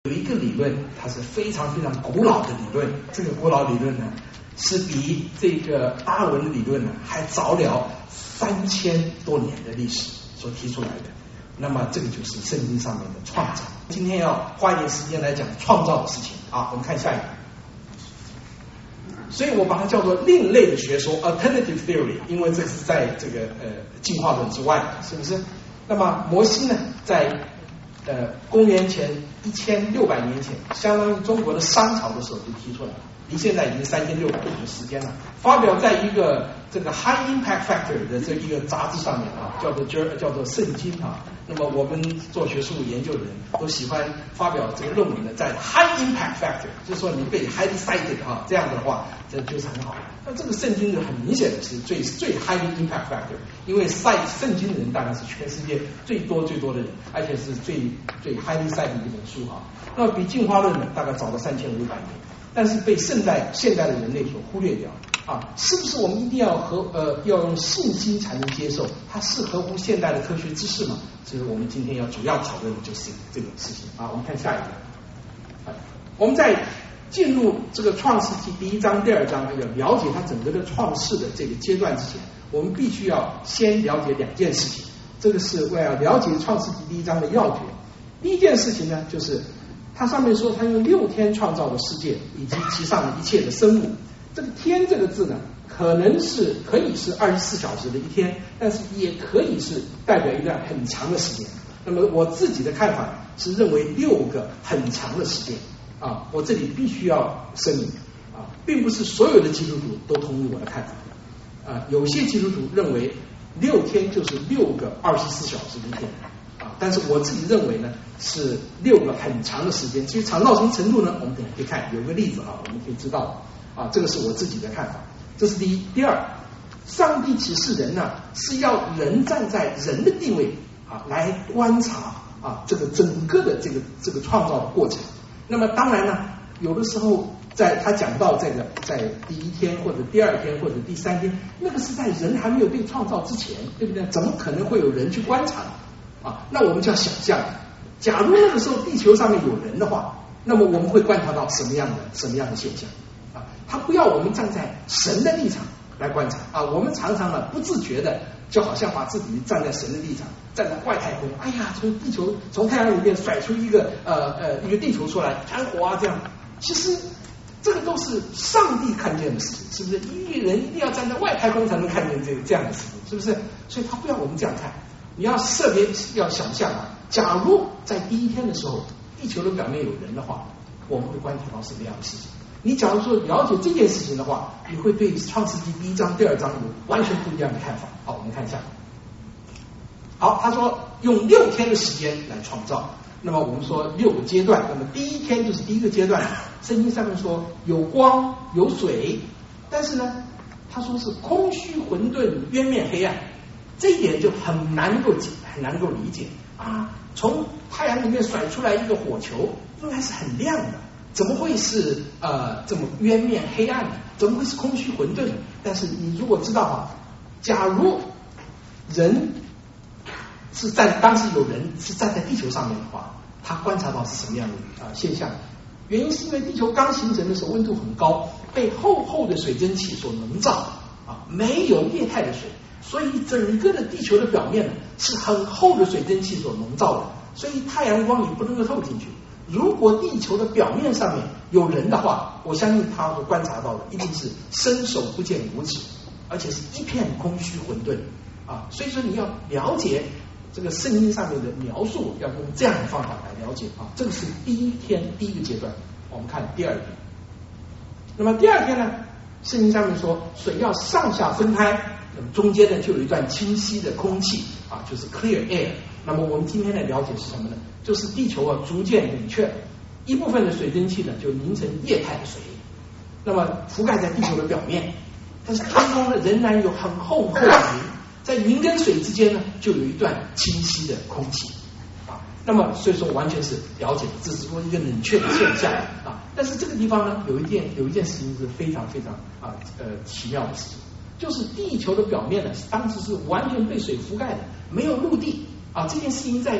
有一个理论，它是非常非常古老的理论，这个古老理论呢，是比这个达尔文的理论呢还早了3000多年的历史所提出来的。那么这个就是圣经上面的创造。今天要花一点时间来讲创造的事情啊，我们看下一个。所以我把它叫做另类的学说 （alternative theory）， 因为这是在这个进化论之外，是不是？那么摩西呢，在公元前1600年前，相当于中国的商朝的时候就提出来了，离现在已经3600年的时间了。发表在一个这个 High Impact Factor 的这一个杂志上面啊，叫做圣经啊。那么我们做学术研究的人都喜欢发表这个论文的，在 High Impact Factor， 就是说你被 highly cited 啊，这样子的话，这就是很好。那这个圣经很明显的是最 highly impact factor， 因为cite圣经的人当然是全世界最多的人，而且是最 highly cited 的一本书啊。那么比进化论呢，大概早了3500年，但是被现代的人类所忽略掉啊。是不是我们一定要要用信心才能接受？它是合乎现代的科学知识吗？这是我们今天要主要讨论的就是这个事情啊。我们看下一个，我们在进入这个创世纪第1章、第2章，要了解它整个的创世的这个阶段之前，我们必须要先了解2件事情。这个是为了了解创世纪第1章的要诀。第一件事情呢，就是它上面说它用6天创造的世界以及其上的一切的生物。这个天这个字呢，可以是24小时的一天，但是也可以是代表一段很长的时间。那么我自己的看法是认为6个很长的时间。啊，我这里必须要声明啊，并不是所有的基督徒都同意我的看法啊。有些基督徒认为6天就是6个24小时的一天啊，但是我自己认为呢是6个很长的时间。至于长到什么程度呢？我们等一下可以看有个例子啊，我们可以知道啊，这个是我自己的看法。这是第一。第二，上帝启示人呢是要人站在人的地位啊来观察啊这个整个的这个创造的过程。那么当然呢，有的时候他讲到这个在第1天或者第2天或者第3天，那个是在人还没有被创造之前，对不对？怎么可能会有人去观察啊？那我们就要想象，假如那个时候地球上面有人的话，那么我们会观察到什么样的现象啊？他不要我们站在神的立场来观察啊，我们常常呢不自觉的就好像把自己站在神的立场，站在外太空，哎呀，从太阳里面甩出一个地球出来，很火啊这样。其实这个都是上帝看见的事情，是不是？一个人一定要站在外太空才能看见这样的事情，是不是？所以他不要我们这样看，你要要想象啊，假如在第1天的时候，地球的表面有人的话，我们会观察到什么样的事情？你假如说了解这件事情的话，你会对创世纪第1章、第2章有完全不一样的看法。好，我们看一下。好，他说用6天的时间来创造。那么我们说6个阶段，那么第1天就是第1个阶段。圣经上面说有光有水，但是呢，他说是空虚混沌渊面黑暗，这一点就很难够理解啊。从太阳里面甩出来一个火球，应该是很亮的。怎么会是这么渊面黑暗呢？怎么会是空虚混沌呢？但是你如果知道啊，假如人是当时有人是站在地球上面的话，他观察到是什么样的现象？原因是因为地球刚形成的时候温度很高，被厚厚的水蒸气所笼罩啊，没有液态的水，所以整个的地球的表面呢是很厚的水蒸气所笼罩的，所以太阳光也不能够透进去。如果地球的表面上面有人的话，我相信他所观察到的一定是伸手不见五指，而且是一片空虚混沌啊。所以说你要了解这个圣经上面的描述，要用这样的方法来了解啊。这个是第1天第1个阶段。我们看第2天。那么第2天呢，圣经上面说水要上下分开，那么中间呢就有一段清晰的空气啊，就是 clear air。那么我们今天的了解是什么呢？就是地球啊逐渐冷却，一部分的水蒸气呢就凝成液态的水，那么覆盖在地球的表面，但是当中呢仍然有很厚的云，在云跟水之间呢就有一段清晰的空气啊。那么所以说完全是了解，这是说一个冷却的现象啊。但是这个地方呢有一件事情是非常非常奇妙的事情，就是地球的表面呢当时是完全被水覆盖的，没有陆地啊。这件事情在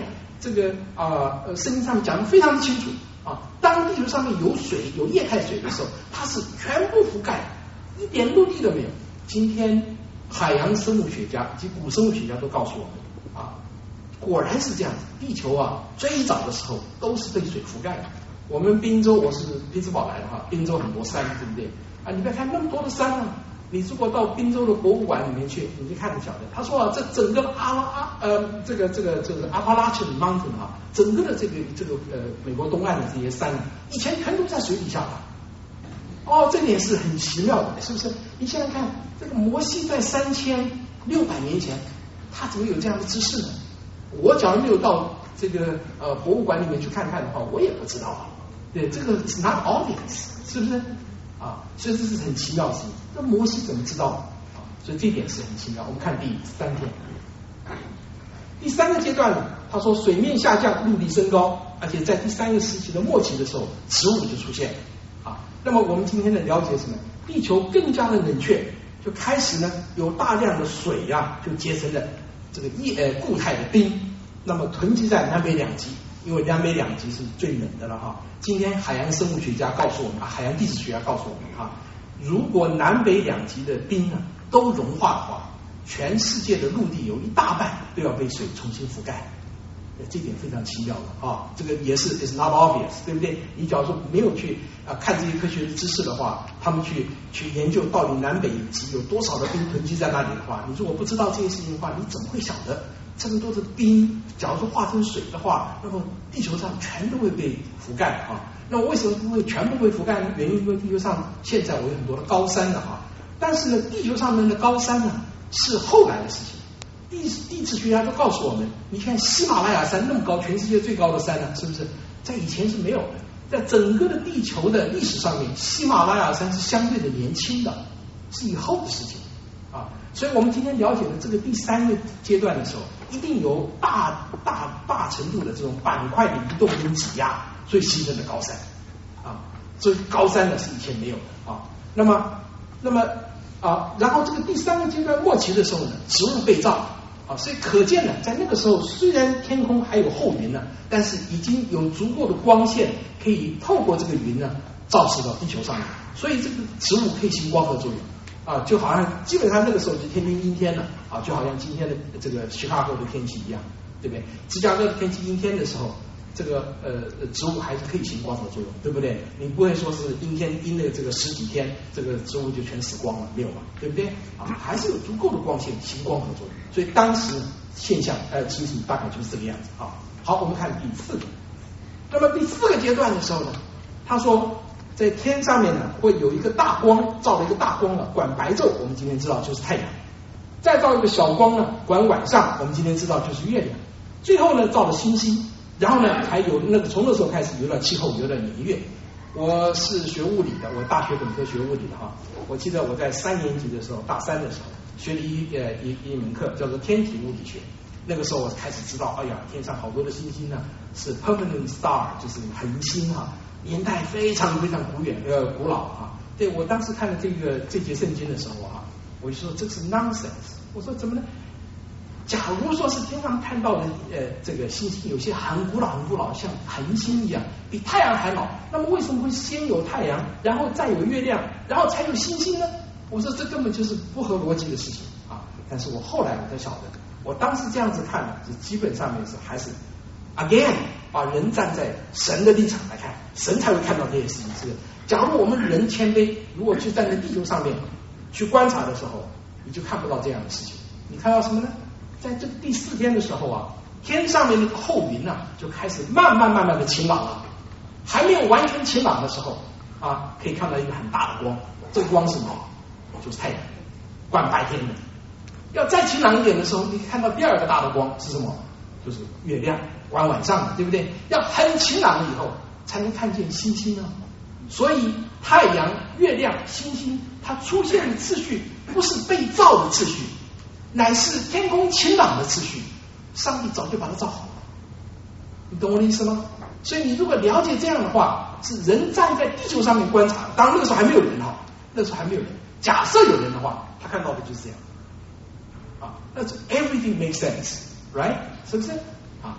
这个圣经上面讲的非常的清楚啊，当地球上面有水有液态水的时候，它是全部覆盖，一点陆地都没有。今天海洋生物学家及古生物学家都告诉我们啊，果然是这样子。地球啊，最早的时候都是被水覆盖的。我们滨州，我是匹兹堡来的哈，滨州很多山，对不对啊？你不要看那么多的山啊，你如果到滨州的博物馆里面去，你就看得晓得。他说啊，这整个这个阿帕拉契 mountain 啊，整个的这个美国东岸的这些山，以前全都在水底下的。哦，这点是很奇妙的，是不是？你想想看，这个摩西在3600年前，他怎么有这样的知识呢？我假如没有到这个博物馆里面去看看的话，我也不知道啊。对，这个是 not obvious， 是不是啊？所以这是很奇妙的事情。那摩西怎么知道啊？所以这点是很奇妙。我们看第3天，第3个阶段呢，他说水面下降，陆地升高，而且在第3个时期的末期的时候，植物就出现啊。那么我们今天的了解什么？地球更加的冷却，就开始呢有大量的水呀，就结成了这个固态的冰，那么囤积在南北两极。因为南北两极是最冷的了哈。今天海洋生物学家告诉我们，海洋地质学家告诉我们哈，如果南北两极的冰呢都融化的话，全世界的陆地有一大半都要被水重新覆盖。这点非常奇妙的啊，这个也是 is not obvious， 对不对？你假如说没有去看这些科学的知识的话，他们去研究到底南北极有多少的冰囤积在那里的话，你如果不知道这些事情的话，你怎么会晓得这么多的冰，假如说化成水的话，那么地球上全都会被覆盖啊。那为什么不会全部被覆盖呢？原因因为地球上现在有很多的高山的啊，但是呢，地球上面的高山呢是后来的事情。地质学家都告诉我们，你看喜马拉雅山那么高，全世界最高的山呢，是不是在以前是没有的？在整个的地球的历史上面，喜马拉雅山是相对的年轻的，是以后的事情啊。所以我们今天了解的这个第3个阶段的时候，一定有大程度的这种板块的移动跟挤压，所以形成的高山啊。所以高山呢是以前没有的啊。那么然后这个第3个阶段末期的时候呢，植物被造。所以可见呢，在那个时候，虽然天空还有厚云呢，但是已经有足够的光线可以透过这个云呢，照射到地球上面，所以这个植物可以行光合作用啊，就好像基本上那个时候就天天阴天了啊，就好像今天的这个Chicago的天气一样，对不对？芝加哥的天气阴天的时候，这个植物还是可以行光合作用，对不对？你不会说是阴的这个10几天，这个植物就全死光了，没有嘛，对不对？啊，还是有足够的光线行光合作用。所以当时现象情形大概就是这个样子啊。好，我们看第4个。那么第4个阶段的时候呢，他说在天上面呢会有一个大光，照了一个大光呢管白昼，我们今天知道就是太阳；再照一个小光呢管晚上，我们今天知道就是月亮；最后呢照了星星，然后呢还有从那时候开始有了气候，有了年月。我是学物理的，我大学本科学物理的哈。我记得我在3年级的时候，大3的时候学了一门课叫做天体物理学。那个时候我开始知道，哎呀，天上好多的星星呢是 permanent star， 就是恒星哈，年代非常非常古老哈。对，我当时看了这节圣经的时候哈，我就说这是 nonsense。我说怎么呢？假如说是天上看到的这个星星有些很古老，像恒星一样，比太阳还老，那么为什么会先有太阳，然后再有月亮，然后才有星星呢？我说这根本就是不合逻辑的事情啊！但是我后来我才晓得，我当时这样子看呢，是基本上面是还是 again 把人站在神的立场来看，神才会看到这些事情。是，假如我们人谦卑，如果去站在地球上面去观察的时候，你就看不到这样的事情。你看到什么呢？在这个第4天的时候啊，天上面那个厚云啊，就开始慢慢的晴朗了。还没有完全晴朗的时候啊，可以看到一个很大的光，这个光是什么？就是太阳，管白天的。要再晴朗一点的时候，你看到第2个大的光是什么？就是月亮，管晚上的，对不对？要很晴朗了以后，才能看见星星啊。所以太阳、月亮、星星，它出现的次序不是被造的次序，乃是天空晴朗的次序，上帝早就把它造好了，你懂我的意思吗？所以你如果了解这样的话，是人站在地球上面观察，当然那个时候还没有人哈，那时候还没有人，假设有人的话，他看到的就是这样啊，那 everything makes sense，right？ 是不是啊？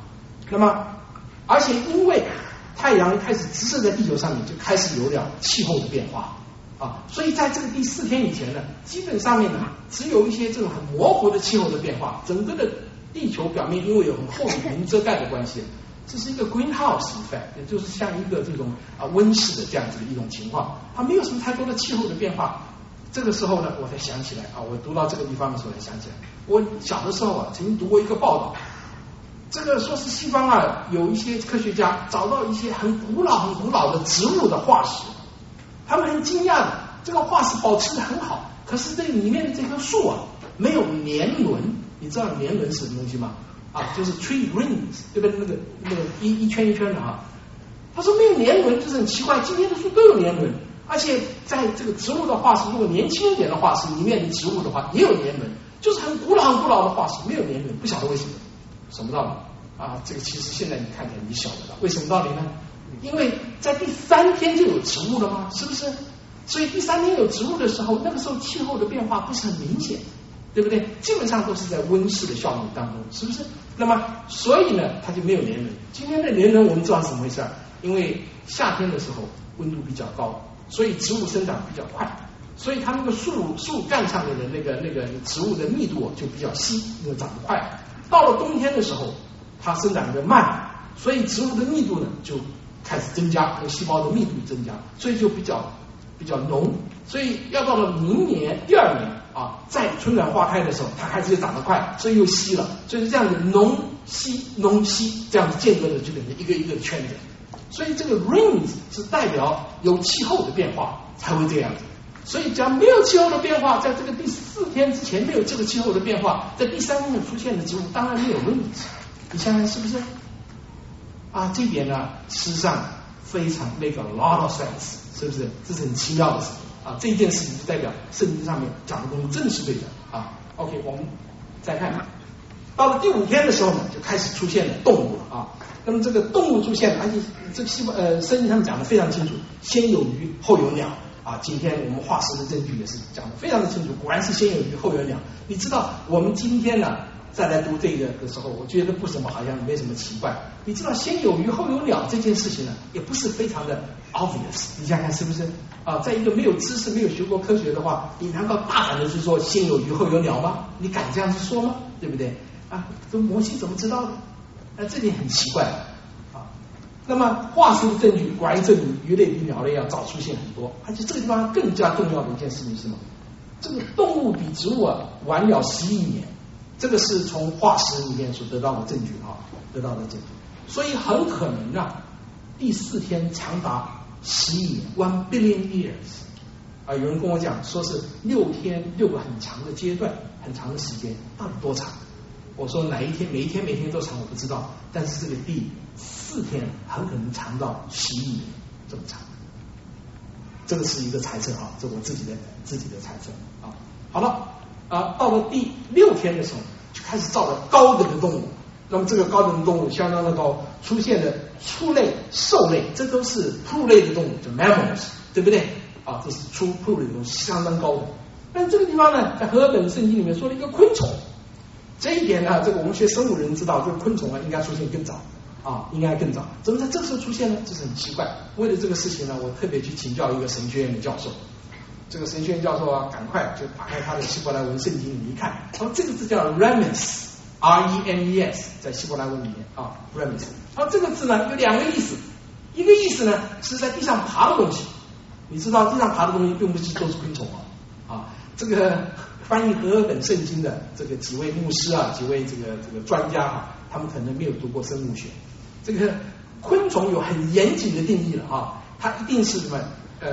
那么，而且因为太阳开始直射在地球上面，就开始有了气候的变化啊，所以在这个第4天以前呢，基本上面呢，只有一些这种很模糊的气候的变化，整个的地球表面因为有很厚的云遮盖的关系，这是一个 greenhouse effect， 也就是像一个这种温室的这样子的一种情况，它没有什么太多的气候的变化。这个时候呢，我才想起来啊，我读到这个地方的时候才想起来，我小的时候啊，曾经读过一个报道，这个说是西方啊，有一些科学家找到一些很古老的植物的化石，他们很惊讶的，这个化石保持得很好，可是这里面的这棵树啊，没有年轮。你知道年轮是什么东西吗？啊，就是 tree rings， 对不对？那个一圈一圈的啊。他说没有年轮，就是很奇怪，今天的树都有年轮，而且在这个植物的化石，如果年轻一点的化石里面的植物的话，也有年轮，就是很古老的化石，没有年轮，不晓得为什么，什么道理啊？这个其实现在你看起来你晓得了，为什么道理呢？因为在第3天就有植物了吗？是不是？所以第3天有植物的时候，那个时候气候的变化不是很明显，对不对？基本上都是在温室的效应当中，是不是？那么所以呢，它就没有年轮。今天的年轮我们知道是怎么回事？因为夏天的时候温度比较高，所以植物生长比较快，所以它那个树干上面的那个植物的密度就比较稀，因为长得快。到了冬天的时候，它生长的慢，所以植物的密度呢就开始增加，细胞的密度增加，所以就比较浓。所以要到了明年第2年啊，在春暖花开的时候，它开始就长得快，所以又稀了，所以这样的浓稀这样子间隔的就变成一个一个圈子。所以这个 rings 是代表有气候的变化才会这样子。所以只要没有气候的变化，在这个第4天之前没有这个气候的变化，在第3天出现的植物当然没有 rings。你想想是不是？啊，这一点呢，事实上非常make a lot of sense， 是不是？这是很奇妙的事情啊！这一件事情就代表圣经上面讲的东西真的是对的啊。OK， 我们再看，到了第5天的时候呢，就开始出现了动物了啊。那么这个动物出现了，而且这个圣经上面讲的非常清楚，先有鱼后有鸟啊。今天我们化石的证据也是讲的非常的清楚，果然是先有鱼后有鸟。你知道我们今天呢再来读这个的时候，我觉得不什么，好像没什么奇怪。你知道先有鱼后有鸟这件事情呢，也不是非常的 obvious。你想想是不是啊？在一个没有知识、没有学过科学的话，你难道大胆的是说先有鱼后有鸟吗？你敢这样子说吗？对不对啊？这摩西怎么知道的？这点很奇怪啊。那么化石的证据果然证明鱼类比鸟类要早出现很多，而且这个地方更加重要的一件事情是什么？这个动物比植物晚了11亿年。这个是从化石里面所得到的证据啊，得到的证据，所以很可能啊，第4天长达11亿年 1 billion years 啊，有人跟我讲说是6天6个很长的阶段，很长的时间，到底多长？我说哪一天每一天都长我不知道，但是这个第4天很可能长到11亿年这么长，这个是一个猜测啊，这是我自己的猜测啊。好了。到了第6天的时候，就开始造了高等的动物。那么这个高等的动物相当的高，出现了畜类、兽类，这都是哺乳类的动物，叫 mammals， 对不对？啊，这是哺乳类的动物，相当高的。但这个地方呢，在和合本圣经里面说了一个昆虫，这一点呢，这个我们学生物人知道，这个昆虫应该出现更早啊，应该更早。怎么在这个时候出现呢？这是很奇怪。为了这个事情呢，我特别去请教一个神学院的教授。这个神学院教授赶快就打开他的希伯来文圣经里一看，他说这个字叫 Remes， R-E-M-E-S， 在希伯来文里面啊 Remes。他说这个字呢有2个意思，一个意思呢是在地上爬的东西，你知道地上爬的东西并不是都是昆虫啊。这个翻译和合本圣经的这个几位牧师几位这个专家他们可能没有读过生物学。这个昆虫有很严谨的定义了它一定是什么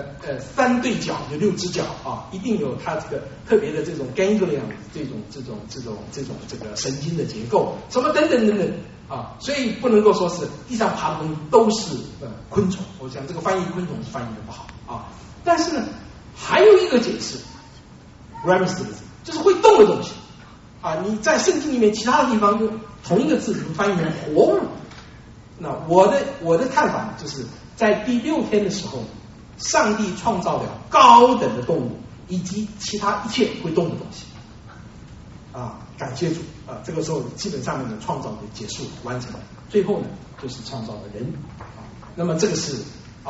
3对角，有6只脚一定有它这个特别的这种 ganglion 这种这个神经的结构，什么等等所以不能够说是地上爬的东西都是昆虫。我想这个翻译昆虫是翻译的不好但是呢，还有一个解释 ，Remes 这个字就是会动的东西你在圣经里面其他的地方用同一个字翻译成活物。那我的看法就是在第6天的时候。上帝创造了高等的动物以及其他一切会动的东西， 感谢主这个时候基本上面的创造就结束完成了，最后呢就是创造了人那么这个是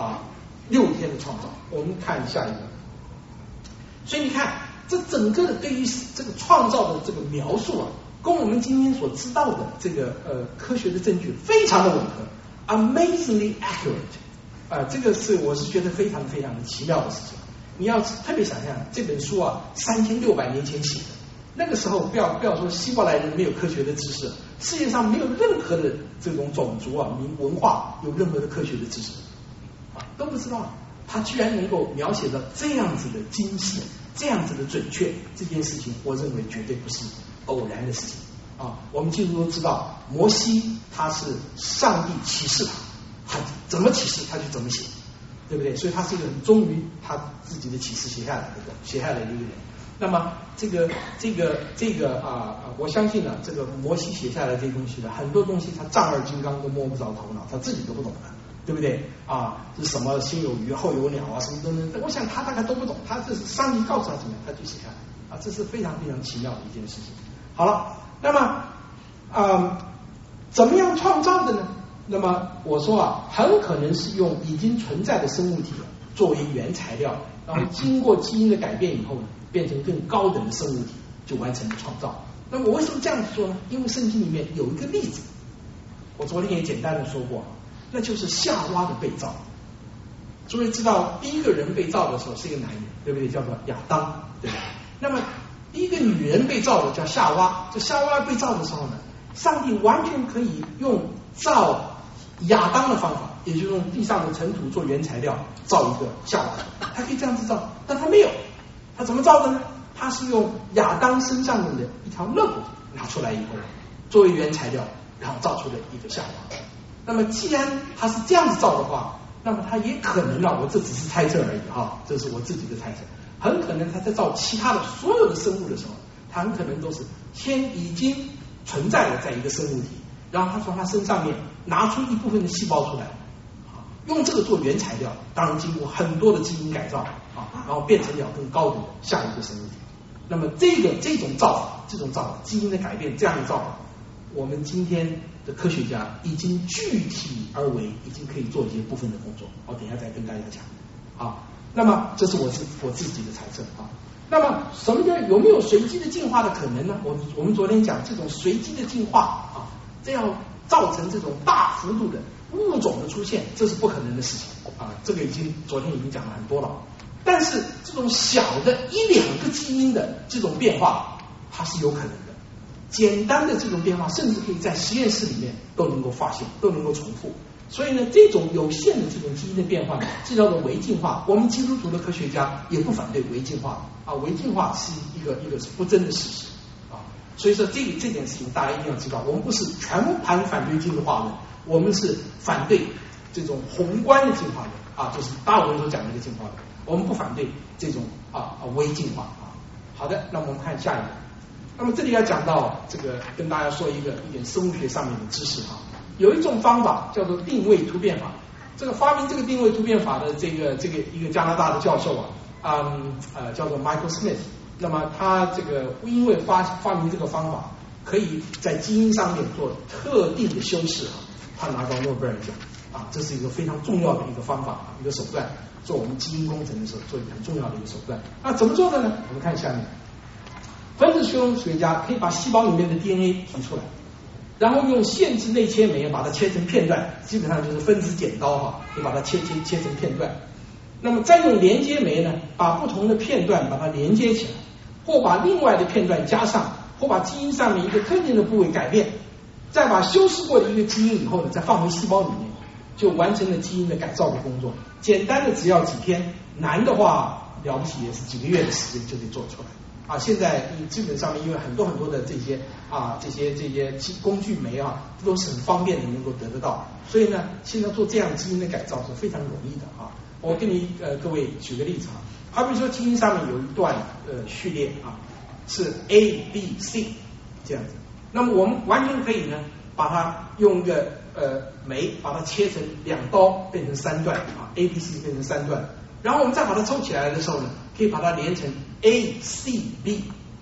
6天的创造。我们看下一个，所以你看这整个的对于这个创造的这个描述跟我们今天所知道的这个科学的证据非常的吻合 ，amazingly accurate 这个我是觉得非常非常的奇妙的事情。你要特别想象这本书3600年前写的，那个时候不要说希伯来人没有科学的知识，世界上没有任何的这种种族文化有任何的科学的知识都不知道，他居然能够描写到这样子的精细，这样子的准确，这件事情我认为绝对不是偶然的事情我们基督徒都知道，摩西他是上帝启示他怎么启示他就怎么写，对不对？所以他是一个很忠于他自己的启示写下来的一个人。那么这个我相信呢，这个摩西写下来这些东西呢，很多东西他丈二金刚都摸不着头脑，他自己都不懂的，对不对是什么先有鱼后有鸟什么等等，我想他大概都不懂，他这是上帝告诉他怎么样他就写下来这是非常非常奇妙的一件事情。好了，那么怎么样创造的呢？那么我说很可能是用已经存在的生物体作为原材料，然后经过基因的改变以后呢，变成更高等的生物体，就完成了创造。那么我为什么这样子说呢？因为圣经里面有一个例子，我昨天也简单的说过，那就是夏娃的被造。诸位知道第一个人被造的时候是一个男人，对不对？叫做亚当，对吧？那么第一个女人被造的叫夏娃。这夏娃被造的时候呢，上帝完全可以用造亚当的方法，也就是用地上的尘土做原材料造一个夏娃，他可以这样子造，但他没有。他怎么造的呢？他是用亚当身上面的一条肋骨拿出来以后作为原材料，然后造出了一个夏娃。那么既然他是这样子造的话，那么他也可能我这只是猜测而已这是我自己的猜测，很可能他在造其他的所有的生物的时候，他很可能都是先已经存在了在一个生物体，然后他从他身上面拿出一部分的细胞出来用这个做原材料，当然经过很多的基因改造然后变成了更高的下一个生物体。那么这种造法基因的改变，这样的造法，我们今天的科学家已经具体而为，已经可以做一些部分的工作，我等一下再跟大家讲那么这是我自己的猜测那么什么叫有没有随机的进化的可能呢？我们昨天讲这种随机的进化这样造成这种大幅度的物种的出现，这是不可能的事情这个昨天已经讲了很多了。但是这种小的1-2个基因的这种变化，它是有可能的。简单的这种变化，甚至可以在实验室里面都能够发现，都能够重复。所以呢，这种有限的这种基因的变化，这叫做微进化。我们基督徒的科学家也不反对微进化微进化是一个是不争的事实所以说这件事情大家一定要知道，我们不是全盘反对进化论，我们是反对这种宏观的进化论就是达尔文所讲的一个进化论，我们不反对这种微进化好的，那么我们看下一个。那么这里要讲到这个，跟大家说一点生物学上面的知识有一种方法叫做定位突变法。这个发明这个定位突变法的这个一个加拿大的教授叫做 Michael Smith。那么他这个因为发明这个方法，可以在基因上面做特定的修饰他拿到诺贝尔奖这是一个非常重要的一个方法一个手段，做我们基因工程的时候做一个很重要的一个手段。那怎么做的呢？我们看下面，分子修容学家可以把细胞里面的 DNA 提出来，然后用限制内切酶把它切成片段，基本上就是分子剪刀可以把它切成片段。那么再用连接酶呢，把不同的片段把它连接起来，或把另外的片段加上，或把基因上面一个特定的部位改变，再把修饰过的一个基因以后呢，再放回细胞里面，就完成了基因的改造的工作。简单的只要几天，难的话了不起也是几个月的时间就可以做出来现在基本上面因为很多的这些工具酶都是很方便的能够得到，所以呢现在做这样基因的改造是非常容易的我给你各位举个例子好比说基因上面有一段序列是 A、B、C 这样子，那么我们完全可以呢把它用一个酶把它切成2刀变成3段A、B、C 变成3段，然后我们再把它抽起来的时候呢，可以把它连成 A、C、B，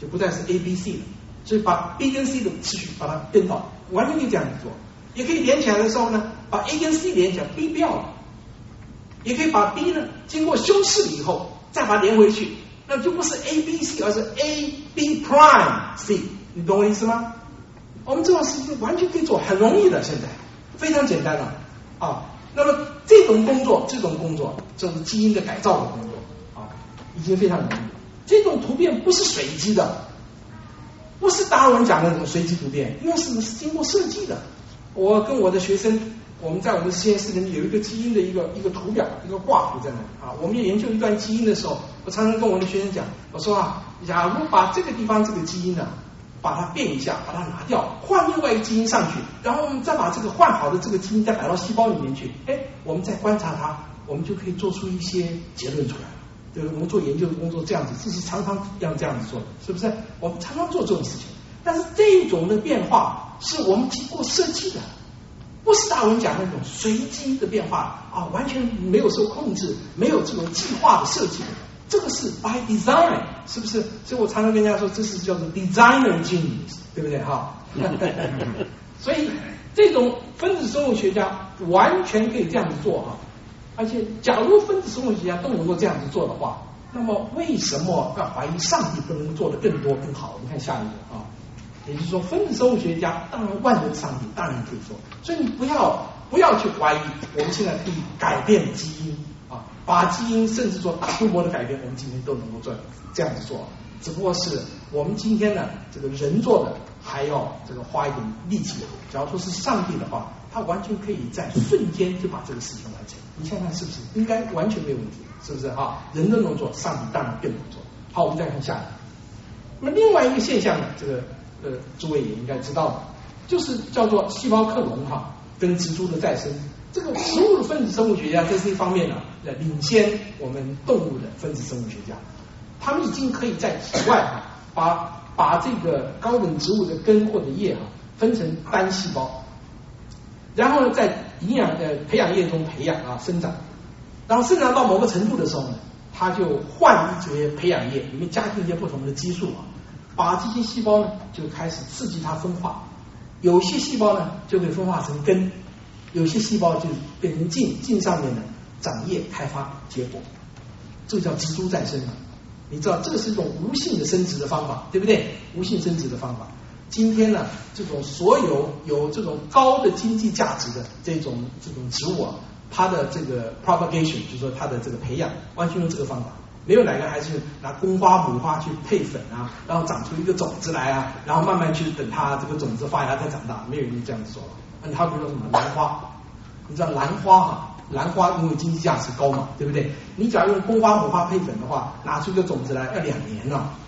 就不再是 A B C 了，所以把 B 跟 C 的次序把它颠倒，完全可以这样子做。也可以连起来的时候呢，把 A 跟 C 连起来 ，B 不要了。也可以把 B 呢经过修饰以后再把它连回去，那就不是 A B C， 而是 A B prime C， 你懂我意思吗？我们这种事情完全可以做，很容易的，现在非常简单了啊。那么这种工作就是基因的改造的工作啊，已经非常容易了。这种突变不是随机的，不是达尔文讲的那种随机突变，因为是经过设计的。我跟我的学生，我们在我们实验室里面有一个基因的一个图表，一个挂图在那里啊。我们也研究一段基因的时候，我常常跟我的学生讲，我说啊，假如把这个地方这个基因呢，把它变一下，把它拿掉，换另外一个基因上去，然后我们再把这个换好的这个基因再摆到细胞里面去，我们再观察它，我们就可以做出一些结论出来了。对，我们做研究的工作这样子，这是常常要这样子做的，是不是？我们常常做这种事情，但是这种的变化是我们经过设计的，不是达尔文讲那种随机的变化啊，完全没有受控制，没有这种计划的设计的。这个是 by design， 是不是？所以我常常跟人家说，这是叫做 designer genius， 对不对哈？所以这种分子生物学家完全可以这样子做啊。而且，假如分子生物学家都能够这样子做的话，那么为什么要怀疑上帝不能做得更多更好？你看下一个啊，也就是说，分子生物学家当然万能上帝当然可以做，所以你不要去怀疑，我们现在可以改变基因啊，把基因甚至做大规模的改变，我们今天都能够做这样子做，只不过是我们今天呢这个人做的还要这个花一点力气。假如说是上帝的话，他完全可以在瞬间就把这个事情完成。你想想是不是？应该完全没有问题，是不是啊？人都能做，上帝当然更能做。好，我们再看下一个。那么另外一个现象呢，这个诸位也应该知道的，就是叫做细胞克隆哈，跟植株的再生。这个植物的分子生物学家在这一方面呢，领先我们动物的分子生物学家，他们已经可以在体外把这个高等植物的根或者叶分成单细胞，然后呢，在培养液中培养生长，然后生长到某个程度的时候呢，它就换一些培养液，里面加进一些不同的激素把这些细胞呢就开始刺激它分化，有些细胞呢就会分化成根，有些细胞就变成茎上面呢长叶开发结果，这个叫植株再生你知道这个是一种无性的生殖的方法，对不对？无性生殖的方法。今天呢，这种所有这种高的经济价值的这种植物它的这个 propagation， 就是说它的这个培养，完全用这个方法。没有哪个还是拿公花母花去配粉然后长出一个种子来然后慢慢去等它这个种子发芽再长大，没有人这样子做。你还比如说什么兰花，你知道兰花因为经济价值高嘛，对不对？你假如用公花母花配粉的话，拿出一个种子来要2年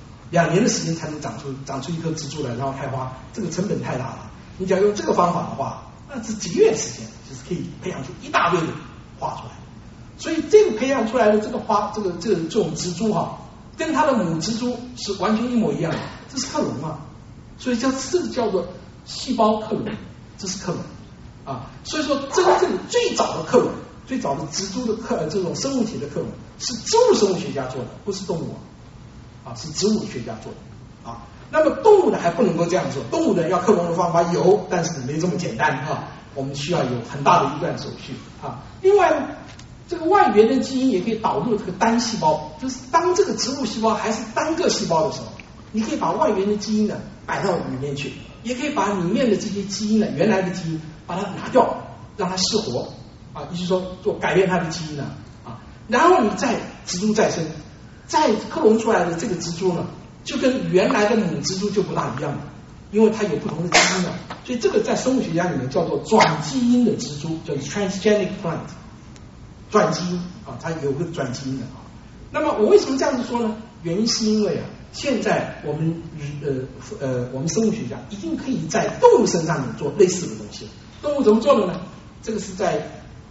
2年的时间才能长出一棵植株来，然后开花，这个成本太大了。你假如用这个方法的话，那是几个月时间，就是可以培养出一大堆的花出来。所以这个培养出来的这个花，这种植株跟它的母植株是完全一模一样的，这是克隆所以这个叫做细胞克隆，这是克隆所以说真正最早的克隆，最早的植株的这种生物体的克隆是植物生物学家做的，不是动物是植物学家做的那么动物呢还不能够这样做，动物呢要克隆的方法有，但是没这么简单我们需要有很大的一段手续另外呢，这个外源的基因也可以导入这个单细胞，就是当这个植物细胞还是单个细胞的时候，你可以把外源的基因呢摆到里面去，也可以把里面的这些基因呢，原来的基因把它拿掉，让它失活也就是说做改变它的基因然后你再植株再生，再克隆出来的这个植株呢，就跟原来的母植株就不大一样了，因为它有不同的基因所以这个在生物学家里面叫做转基因的植株，叫 transgenic plant， 转基因它有个转基因的那么我为什么这样子说呢？原因是因为现在我们生物学家已经可以在动物身上面做类似的东西。动物怎么做的呢？这个是在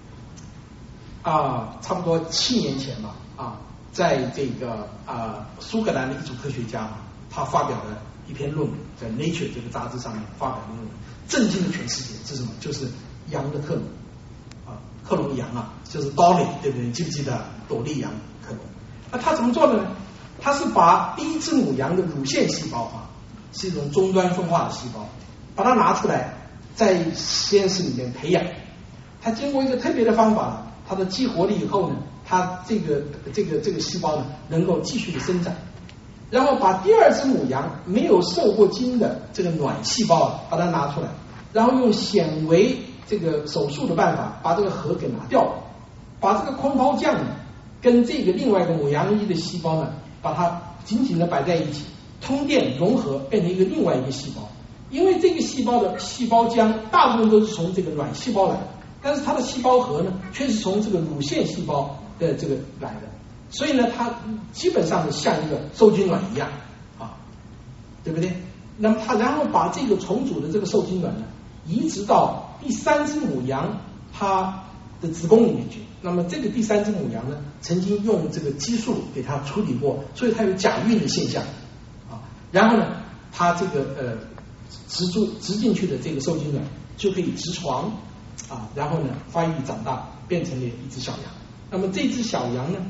差不多7年前吧在这个苏格兰的一组科学家他发表了一篇论文，在 Nature 这个杂志上面发表的论文，震惊了全世界。是什么？就是羊的克隆克隆羊就是 Dolly， 对不对？记不记得朵莉羊克隆？那他怎么做的呢？ 它是把第一只母羊的乳腺细胞是一种终端分化的细胞，把它拿出来在实验室里面培养。它经过一个特别的方法，它的激活了以后呢，它这个细胞呢能够继续的生长。然后把第二只母羊没有受过精的这个卵细胞把它拿出来，然后用显微这个手术的办法把这个核给拿掉，把这个空泡浆呢跟这个另外一个母羊衣的细胞呢，把它紧紧的摆在一起，通电融合变成一个另外一个细胞。因为这个细胞的细胞浆大部分都是从这个卵细胞来的，但是它的细胞核呢却是从这个乳腺细胞的这个来的。所以呢，它基本上是像一个受精卵一样对不对？那么它然后把这个重组的这个受精卵呢，移植到第三只母羊它的子宫里面去。那么这个第三只母羊呢，曾经用这个激素给它处理过，所以它有假孕的现象然后呢，它这个植进去的这个受精卵就可以直床然后呢发育长大，变成了一只小羊。那么这只小羊呢，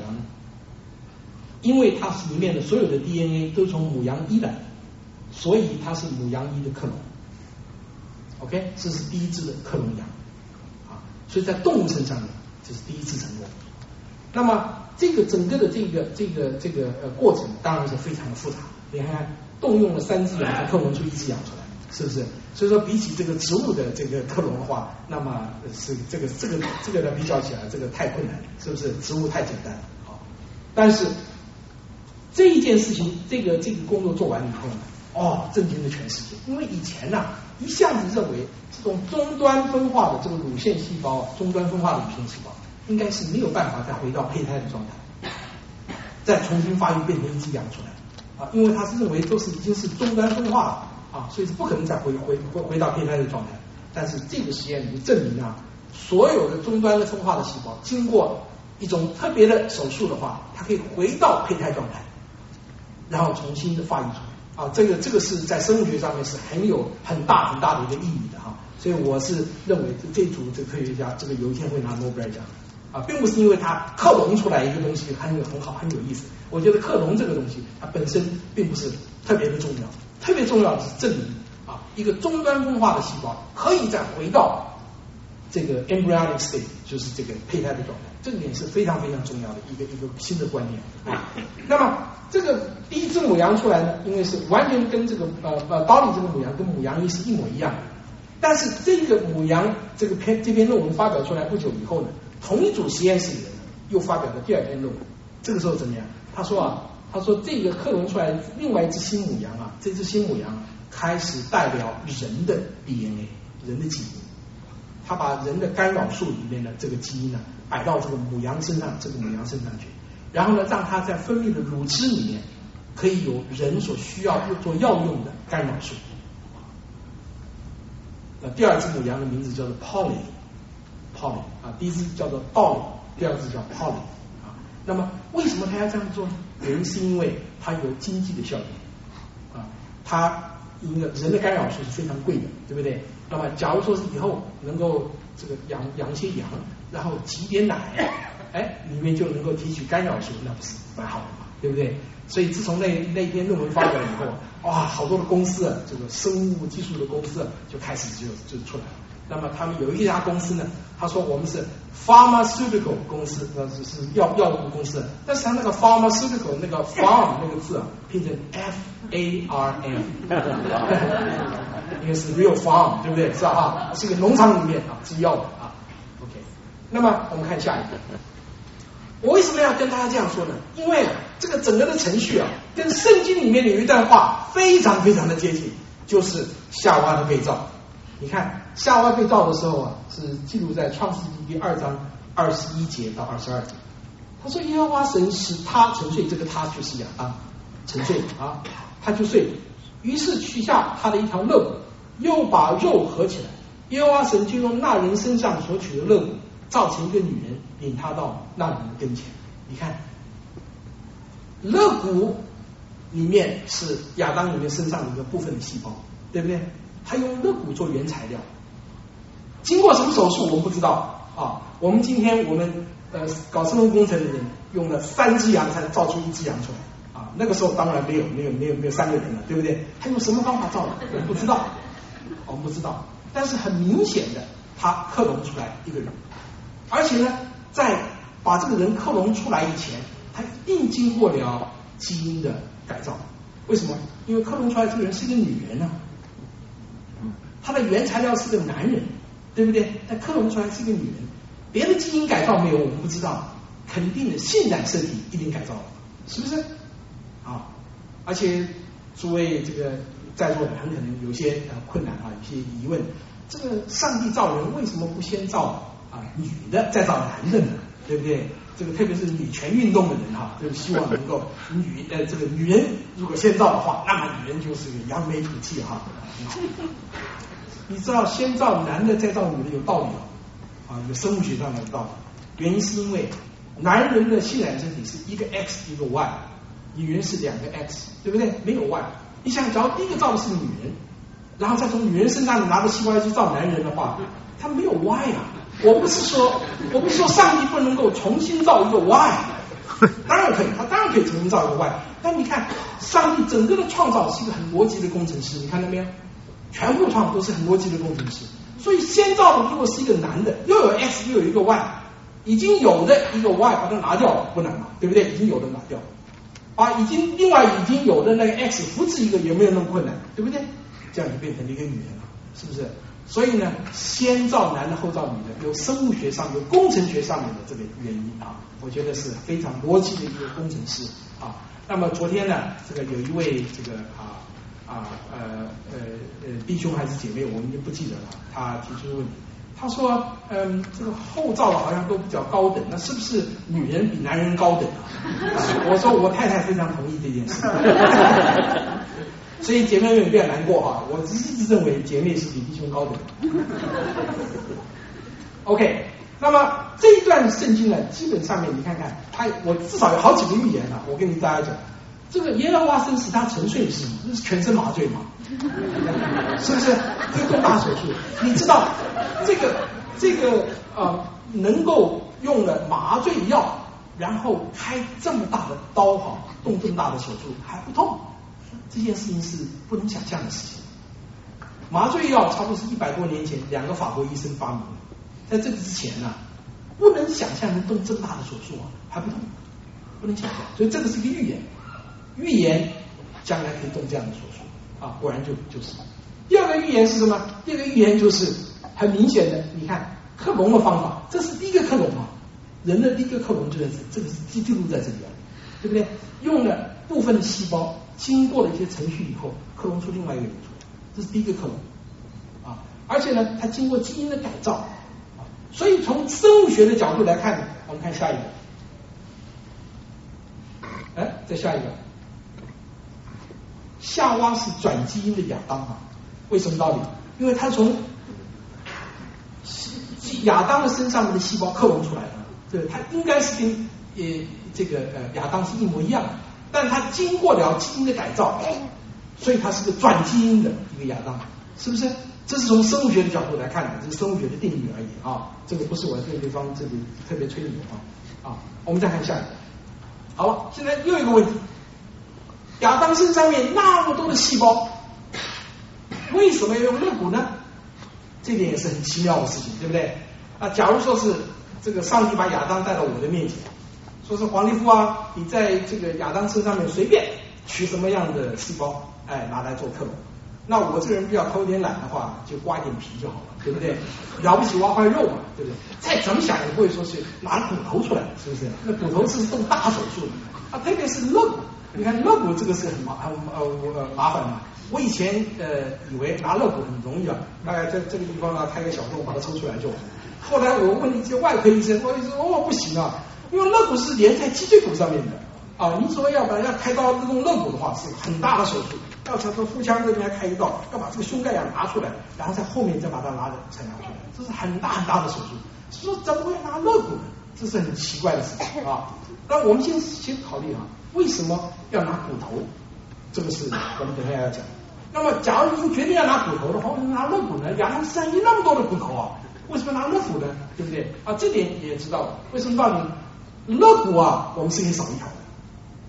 因为它里面的所有的 DNA 都从母羊衣来的，所以它是母羊衣的克隆。OK， 这是第一只的克隆羊所以在动物身上呢，这是第一次成功。那么这个整个的这个过程当然是非常的复杂。你看，动用了3只羊才克隆出1只羊出来，是不是？所以说比起这个植物的这个克隆的话，那么是这个呢比较起来，这个太困难了，是不是？植物太简单但是这一件事情，这个工作做完以后呢，震惊了全世界。因为以前一向子认为这种终端分化的这个乳腺细胞终端分化的乳腺细胞应该是没有办法再回到胚胎的状态，再重新发育变成1只羊出来因为他是认为都是已经是终端分化了所以是不可能再回到胚胎的状态。但是这个实验就证明所有的终端的分化的细胞经过一种特别的手术的话，它可以回到胚胎状态，然后重新的发育出来这个是在生物学上面是很大的一个意义的所以我是认为这组科学家有一天会拿诺贝尔奖并不是因为它克隆出来一个东西很好很有意思。我觉得克隆这个东西它本身并不是特别的重要，特别重要的是证明一个终端分化的细胞可以再回到这个 embryonic state， 就是这个胚胎的状态。这个点是非常非常重要的一个新的观念那么这个第一只母羊出来呢，因为是完全跟这个刀里这个母羊跟母羊衣是一模一样的，但是这个母羊这篇论文发表出来不久以后呢，同一组实验室里人又发表了第2篇论文。这个时候怎么样？他说这个克隆出来另外一只新母羊这只新母羊开始代表人的 DNA， 人的基因。他把人的干扰素里面的这个基因呢摆到这个母羊身上去，然后呢让它在分泌的乳汁里面可以有人所需要做药用的干扰素。第2只母羊的名字叫做 Polly 第一只叫做 Dolly， 第2只叫 Polly那么为什么他要这样做呢？原因是因为它有经济的效应它因为人的干扰素是非常贵的，对不对？那么假如说是以后能够这个养一些羊，然后挤点奶里面就能够提取干扰素，那不是蛮好的嘛，对不对？所以自从那篇论文发表以后好多的公司这个生物技术的公司就开始就出来了。那么他们有一家公司呢，他说我们是 pharmaceutical 公司，是药物公司，但是他那个 pharmaceutical 那个 farm 那个字拼成 FARM 因为是 real farm， 对不对？是是个农场里面是药的OK， 那么我们看下一个。我为什么要跟大家这样说呢？因为这个整个的程序跟圣经里面有一段话非常非常的接近，就是夏娃的被造。你看夏娃被造的时候是记录在创世纪第2章21节到22节。他说耶和华神使他沉睡，这个他就是亚当沉睡他就睡了，于是取下他的一条肋骨，又把肉合起来。耶和华神就用那人身上所取的肋骨造成一个女人，引他到那人的跟前。你看肋骨里面是亚当里面身上的一个部分的细胞，对不对？他用肋骨做原材料，经过什么手术我们不知道我们今天搞生物工程的人用了3只羊才造出1只羊出来， 那个时候当然没有3个人了，对不对？他用什么方法造的？我们不知道，但是很明显的，他克隆出来一个人，而且呢，在把这个人克隆出来以前，他一定经过了基因的改造。为什么？因为克隆出来这个人是一个女人啊，他的原材料是个男人，对不对？但克隆出来是一个女人，别的基因改造没有，我们不知道，肯定的性染色体一定改造了，是不是？啊，而且诸位这个在座的很可能有些困难啊，有些疑问，这个上帝造人为什么不先造女的再造男的呢？对不对？这个特别是女权运动的人哈，就是希望能够这个女人如果先造的话，那么女人就是个扬眉吐气哈。你知道先造男的再造女的有道理有生物学上的道理。原因是因为男人的性染色体是一个 X 一个 Y， 女人是2个 X， 对不对？没有 Y。你想，假如第一个造的是女人，然后再从女人身上拿着细胞去造男人的话，他没有 Y 啊。我不是说上帝不能够重新造一个 Y， 当然可以，他当然可以重新造一个 Y。但你看，上帝整个的创造是一个很逻辑的工程师，你看到没有？全部创都是很逻辑的工程师。所以先造的如果是一个男的，又有 X 又有一个 Y， 已经有的一个 Y 把它拿掉了不难嘛，对不对？已经有的拿掉，另外已经有的那个 X 复制一个也没有那么困难，对不对？这样就变成了一个女人了，是不是？所以呢，先造男的后造女的，有生物学上有工程学上面的这个原因我觉得是非常逻辑的一个工程师那么昨天呢，这个有一位这个弟兄还是姐妹，我们就不记得了，他提出问题，他说这个后造的好像都比较高等，那是不是女人比男人高等我说我太太非常同意这件事所以姐妹们不要难过我一直认为姐妹是比弟兄高等OK， 那么这一段圣经呢，基本上面你看看我至少有好几个预言我跟大家讲，这个耶和华神使他沉睡是这是全身麻醉嘛是不是？这个重大手术，你知道这个能够用了麻醉药，然后开这么大的刀动这么大的手术还不痛，这件事情是不能想象的事情。麻醉药差不多是100多年前2个法国医生发明的，在这个之前不能想象能动这么大的手术还不痛，不能想象。所以这个是一个预言将来可以动这样的手术果然就是。第二个预言是什么？第二个预言就是很明显的，你看克隆的方法，这是第一个克隆人的第一个克隆就在这个是记录在这里对不对？用了部分的细胞，经过了一些程序以后，克隆出另外一个人出来，这是第一个克隆而且呢，它经过基因的改造所以从生物学的角度来看，我们看下一个，再下一个，夏娃是转基因的亚当为什么道理？因为他从亚当的身上面的细胞克隆出来的，对，他应该是跟这个亚当是一模一样的，但他经过了基因的改造，所以他是个转基因的一个亚当，是不是？这是从生物学的角度来看的，这是生物学的定义而已这个不是我对对方这里特别吹牛我们再看下一个。好了，现在又一个问题，亚当身上面那么多的细胞，为什么要用肋骨呢？这点也是很奇妙的事情，对不对？假如说是这个上帝把亚当带到我的面前，说是黄立夫你在这个亚当身上面随便取什么样的细胞拿来做克隆，那我这个人比较偷点懒的话，就刮一点皮就好了，对不对？了不起挖块肉嘛，对不对？再怎么想也不会说是拿骨头出来，是不是？那骨头是动大手术的特别是肋骨，你看肋骨这个是很麻烦嘛。我以前以为拿肋骨很容易大概在这个地方开个小洞把它抽出来就好。后来我问一些外科医生，我说不行因为肋骨是连在脊椎骨上面的你说要开刀弄肋骨的话是很大的手术，要从腹腔这边开一刀，要把这个胸盖拿出来，然后在后面再把它才拿出来，这是很大很大的手术。说怎么会拿肋骨呢？这是很奇怪的事情那我们先考虑为什么要拿骨头？这个是我们等一下要讲。那么假如你决定要拿骨头的话，为什么拿肋骨呢？亚当身上有那么多的骨头为什么拿肋骨呢？对不对这点也知道为什么道理？肋骨我们是可以少一条的，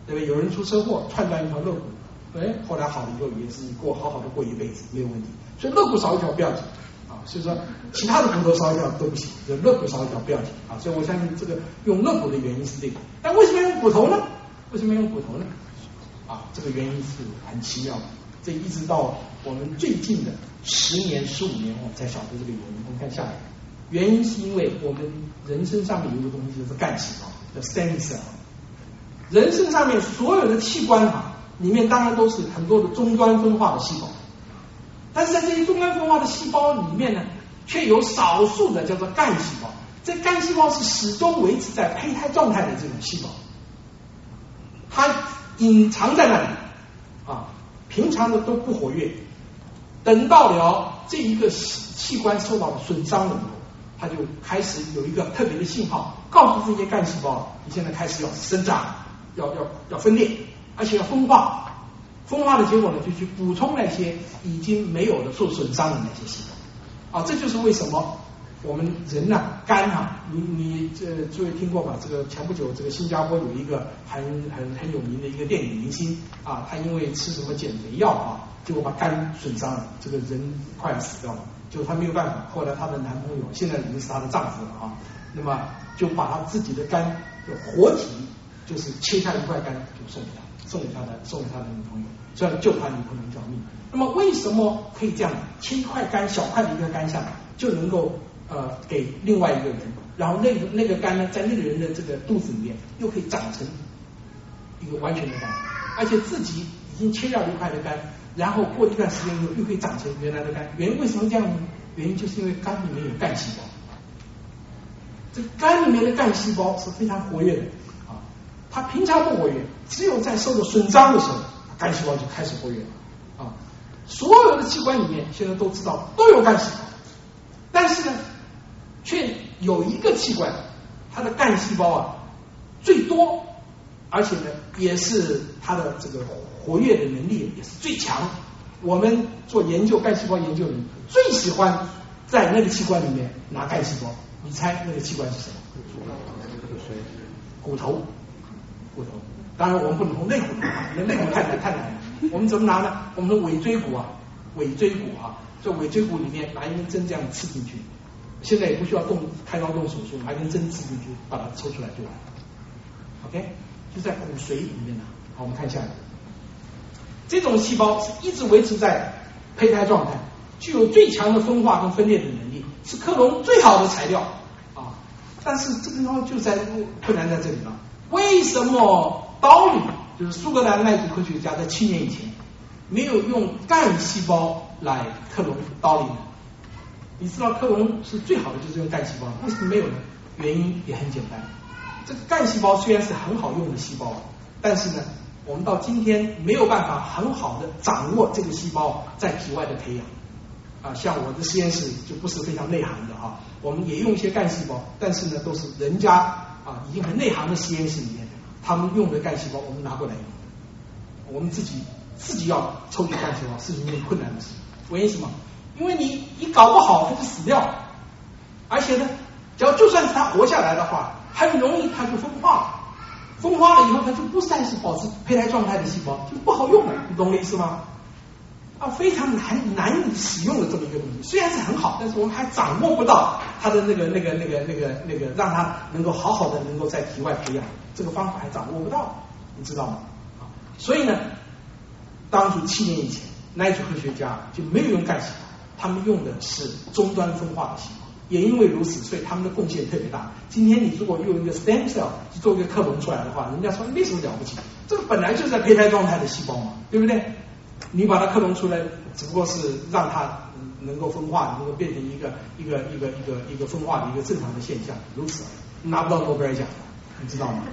对不对？有人出车祸串断一条肋骨，后来好了以后也是好好的过一辈子没有问题。所以肋骨少一条不要紧啊，所以说其他的骨头少一条都不行，就肋骨少一条不要紧啊。所以我相信这个用肋骨的原因是这个，但为什么用骨头呢？为什么用骨头呢？啊，这个原因是很奇妙的。这一直到我们最近的10年、15年后才晓得这个原因。我们看下来，原因是因为我们人身上面有一个东西就是干细胞，叫 stem cell。人身上面所有的器官里面当然都是很多的终端分化的细胞，但是在这些终端分化的细胞里面呢，却有少数的叫做干细胞。这干细胞是始终维持在胚胎状态的这种细胞，它隐藏在那里啊，平常的都不活跃，等到了这一个器官受到了损伤了以后，它就开始有一个特别的信号，告诉这些干细胞，你现在开始要生长，要分裂，而且要分化。分化的结果呢，就去补充那些已经没有的受损伤的那些细胞。啊，这就是为什么我们人肝你诸位听过吧？这个前不久这个新加坡有一个很有名的一个电影明星啊，他因为吃什么减肥药结果把肝损伤了，这个人快要死掉了，就他没有办法。后来她的男朋友现在已经是她的丈夫了那么就把他自己的肝就活体，就是切下一块肝就送给他的女朋友，这样救他女朋友一条命。那么为什么可以这样切一块肝，小块的一个肝下来就能够给另外一个人，然后那个肝呢，在那个人的这个肚子里面又可以长成一个完全的肝，而且自己已经切掉一块的肝，然后过一段时间以后又可以长成原来的肝。原因为什么这样呢？原因就是因为肝里面有干细胞，这肝里面的干细胞是非常活跃的它平常不活跃，只有在受了损伤的时候，干细胞就开始活跃了所有的器官里面现在都知道都有干细胞，但是呢，却有一个器官，它的干细胞最多，而且呢，也是它的这个活跃的能力也是最强。我们做研究干细胞研究的人最喜欢在那个器官里面拿干细胞，你猜那个器官是什么？骨头。当然我们不能从肋骨拿，那肋骨太难了。我们怎么拿呢？我们的尾椎骨这尾椎骨里面拿一根针这样刺进去，现在也不需要开刀动手术，拿一根针刺进去把它抽出来就完了。OK， 就在骨髓里面好，我们看下来，这种细胞是一直维持在胚胎状态，具有最强的分化跟分裂的能力，是克隆最好的材料但是这个地方就在困难在这里了。为什么刀里就是苏格兰那组科学家在7年以前没有用干细胞来克隆刀里呢？你知道克隆是最好的就是用干细胞，为什么没有呢？原因也很简单，这个干细胞虽然是很好用的细胞，但是呢，我们到今天没有办法很好的掌握这个细胞在体外的培养像我的实验室就不是非常内行的我们也用一些干细胞，但是呢，都是人家已经很内行的实验室里面，他们用的干细胞我们拿过来用，我们自己要抽取干细胞是一件困难的事。原因什么？因为你搞不好它就死掉，而且呢，就算是它活下来的话，很容易它就分化了以后，它就不再是保持胚胎状态的细胞，就不好用了，你懂我意思吗？非常难以使用的这么一个东西，虽然是很好，但是我们还掌握不到它的那个，让它能够好好的能够在体外培养，这个方法还掌握不到，你知道吗？所以呢，当初7年以前，那一组科学家就没有用干细胞，他们用的是终端分化的细胞，也因为如此，所以他们的贡献特别大。今天你如果用一个 stem cell 去做一个克隆出来的话，人家说没什么了不起，这个本来就是在胚胎状态的细胞嘛，对不对？你把它克隆出来，只不过是让它能够分化，能够变成一个分化的一个正常的现象，如此拿不到诺贝尔奖，你知道吗？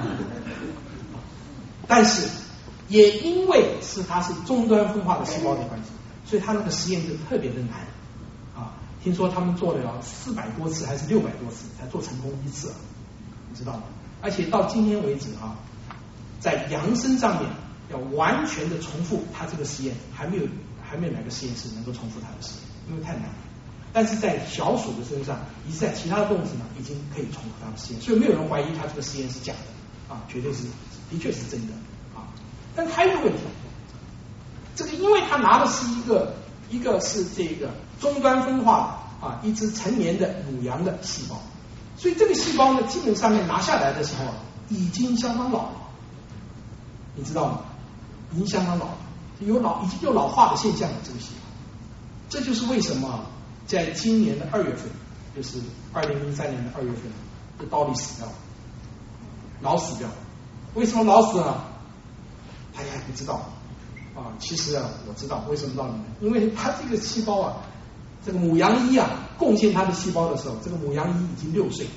但是也因为它是终端分化的细胞的关系，所以它那个实验就特别的难听说他们做了400多次还是600多次才做成功1次，你知道吗？而且到今天为止在羊身上面要完全的重复他这个实验，还没有哪个实验室能够重复他的实验，因为太难了。但是在小鼠的身上，以及在其他的动物身上已经可以重复他的实验，所以没有人怀疑他这个实验是假的啊，绝对是的确是真的啊。但还有一个问题，这个因为他拿的是一个是这个终端分化的啊一只成年的乳羊的细胞，所以这个细胞呢，基本上面拿下来的时候已经相当老了，你知道吗？已经相当老了，已经有老化的现象了。这个细胞，这就是为什么在今年的2月份，就是2003年的2月份，这刀里死掉了，老死掉了。为什么老死了？大家还不知道啊。其实啊，我知道为什么道理呢？因为它这个细胞啊，这个母羊一啊贡献它的细胞的时候，这个母羊一已经6岁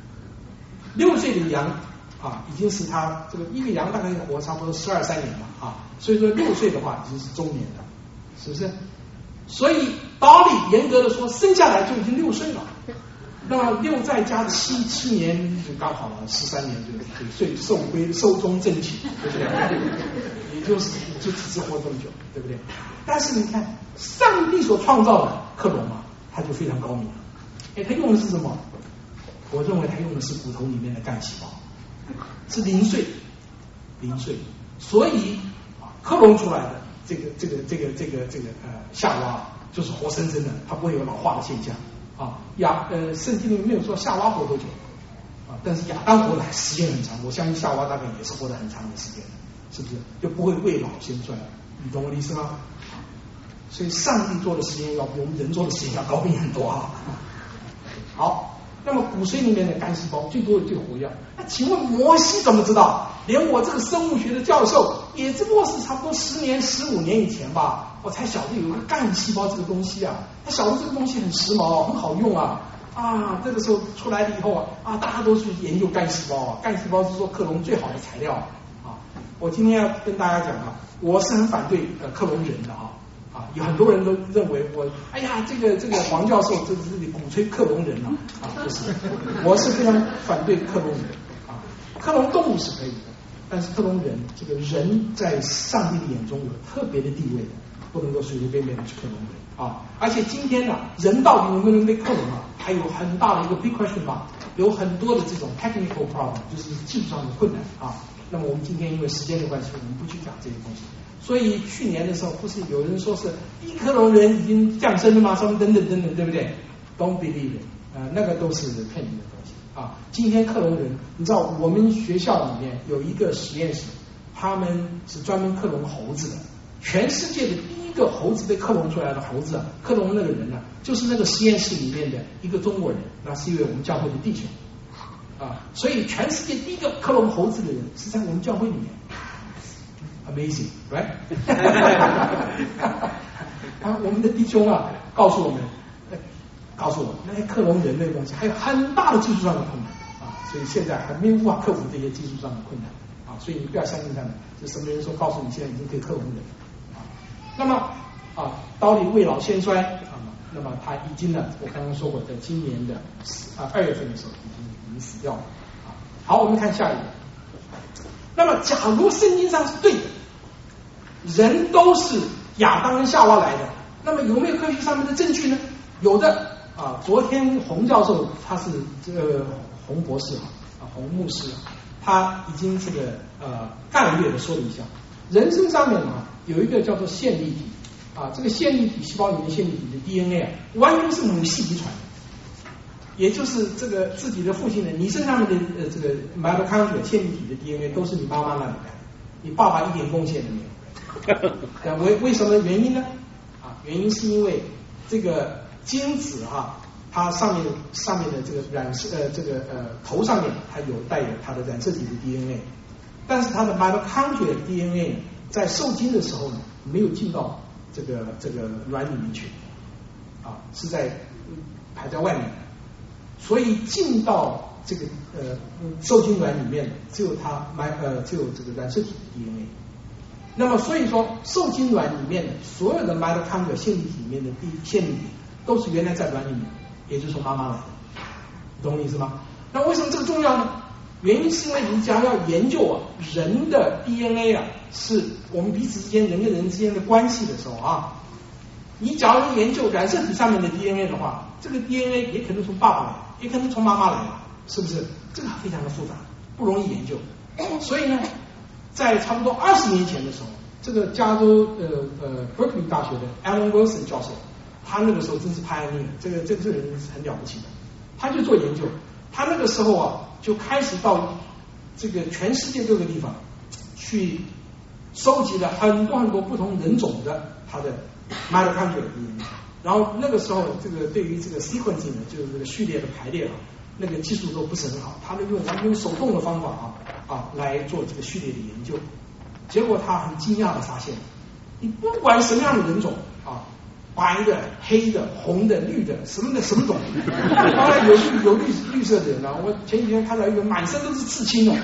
，6岁的羊啊，已经是它这个一个羊大概活差不多12、13年了啊，所以说6岁的话已经是中年了，是不是？所以刀里严格的说，生下来就已经6岁了。那么6再加7年就刚好了，13年就寿终正寝，对不对？也就只是活这么久，对不对？但是你看，上帝所创造的克隆啊，他就非常高明了。哎，他用的是什么？我认为他用的是骨头里面的干细胞，是0岁，所以克隆出来的这个夏娃就是活生生的，它不会有老化的现象啊。圣经里面没有说夏娃活多久啊，但是亚当活的时间很长，我相信夏娃大概也是活得很长的时间，是不是？就不会未老先衰，你懂我的意思吗？所以上帝做的实验要比我们人做的实验要高明很多啊。好，那么骨髓里面的干细胞最多的最活跃，那请问摩西怎么知道？连我这个生物学的教授也只不过是差不多10年、15年以前吧，我才晓得有个干细胞这个东西啊。他晓得这个东西很时髦，很好用啊。这个时候出来了以后啊，大家都去研究干细胞啊。干细胞是做克隆最好的材料啊。我今天要跟大家讲啊，我是很反对克隆人的啊。有很多人都认为这个黄教授这是鼓吹克隆人啊，不是，我是非常反对克隆人啊。克隆动物是可以的，但是克隆人，这个人在上帝的眼中有特别的地位的，不能够随随便便的去克隆人啊。而且今天呢，人到底能不能被克隆啊，还有很大的一个 big question mark， 有很多的这种 technical problem， 就是技术上的困难啊。那么我们今天因为时间的关系，我们不去讲这些东西。所以去年的时候，不是有人说是克隆人已经降生了吗？什么等等，对不对 ？Don't believe it， 那个都是骗人的东西啊。今天克隆人，你知道我们学校里面有一个实验室，他们是专门克隆猴子的。全世界的第一个猴子被克隆出来的猴子克隆那个人呢，就是那个实验室里面的一个中国人，那是一位我们教会的弟兄啊。所以全世界第一个克隆猴子的人是在我们教会里面。Amazing， right？ 我们的弟兄告诉我们，那些克隆人类的东西还有很大的技术上的困难啊，所以现在还没无法克服这些技术上的困难啊，所以你不要相信他们，就什么人说告诉你现在已经可以克隆人啊。那么刀里未老先衰啊，那么他已经呢，我刚刚说过，在今年的2月份的时候已经死掉了啊。好，我们看下一个。那么，假如圣经上是对的，人都是亚当跟夏娃来的，那么有没有科学上面的证据呢？有的啊。昨天洪教授，他是这个洪博士洪牧师他已经这个概略的说了一下，人身上面有一个叫做线粒体这个线粒体细胞里面线粒体的 DNA 完全是母系遗传的。也就是这个自己的父亲呢，你身上面的这个 mitochondria 线粒体的 DNA 都是你妈妈那里来的，你爸爸一点贡献都没有。为什么原因呢？原因是因为这个精子它上面的这个头上面它带有它的染色体的 DNA， 但是它的 mitochondria DNA 在受精的时候呢，没有进到这个卵里面去是排在外面的。所以进到这个受精卵里面的只有只有这个染色体的 DNA。那么所以说，受精卵里面的所有的 mitochondria 线粒体里面的线粒体都是原来在卵里面，也就是说妈妈来的，懂我意思吗？那为什么这个重要呢？原因是因为你假如要研究人的 DNA 是我们彼此之间人跟人之间的关系的时候你假如研究染色体上面的 DNA 的话，这个 DNA 也可能从爸爸来，也可能从妈妈来，是不是？这个非常的复杂，不容易研究。 所以呢，在差不多20年前的时候，这个加州Berkeley 大学的 Alan Wilson 教授，他那个时候真是拍案例，这个人是很了不起的，他就做研究，他那个时候啊就开始到这个全世界各个地方去收集了很多不同人种的他的 mitochondria 的 DNA， 然后那个时候这个对于这个 sequencing 呢，就是这个序列的排列啊，那个技术都不是很好，他们完全用手动的方法来做这个序列的研究，结果他很惊讶的发现，你不管什么样的人种啊，白的、黑的、红的、绿的，什么种，当然有绿色的人啊，我前几天看到一个满身都是刺青的，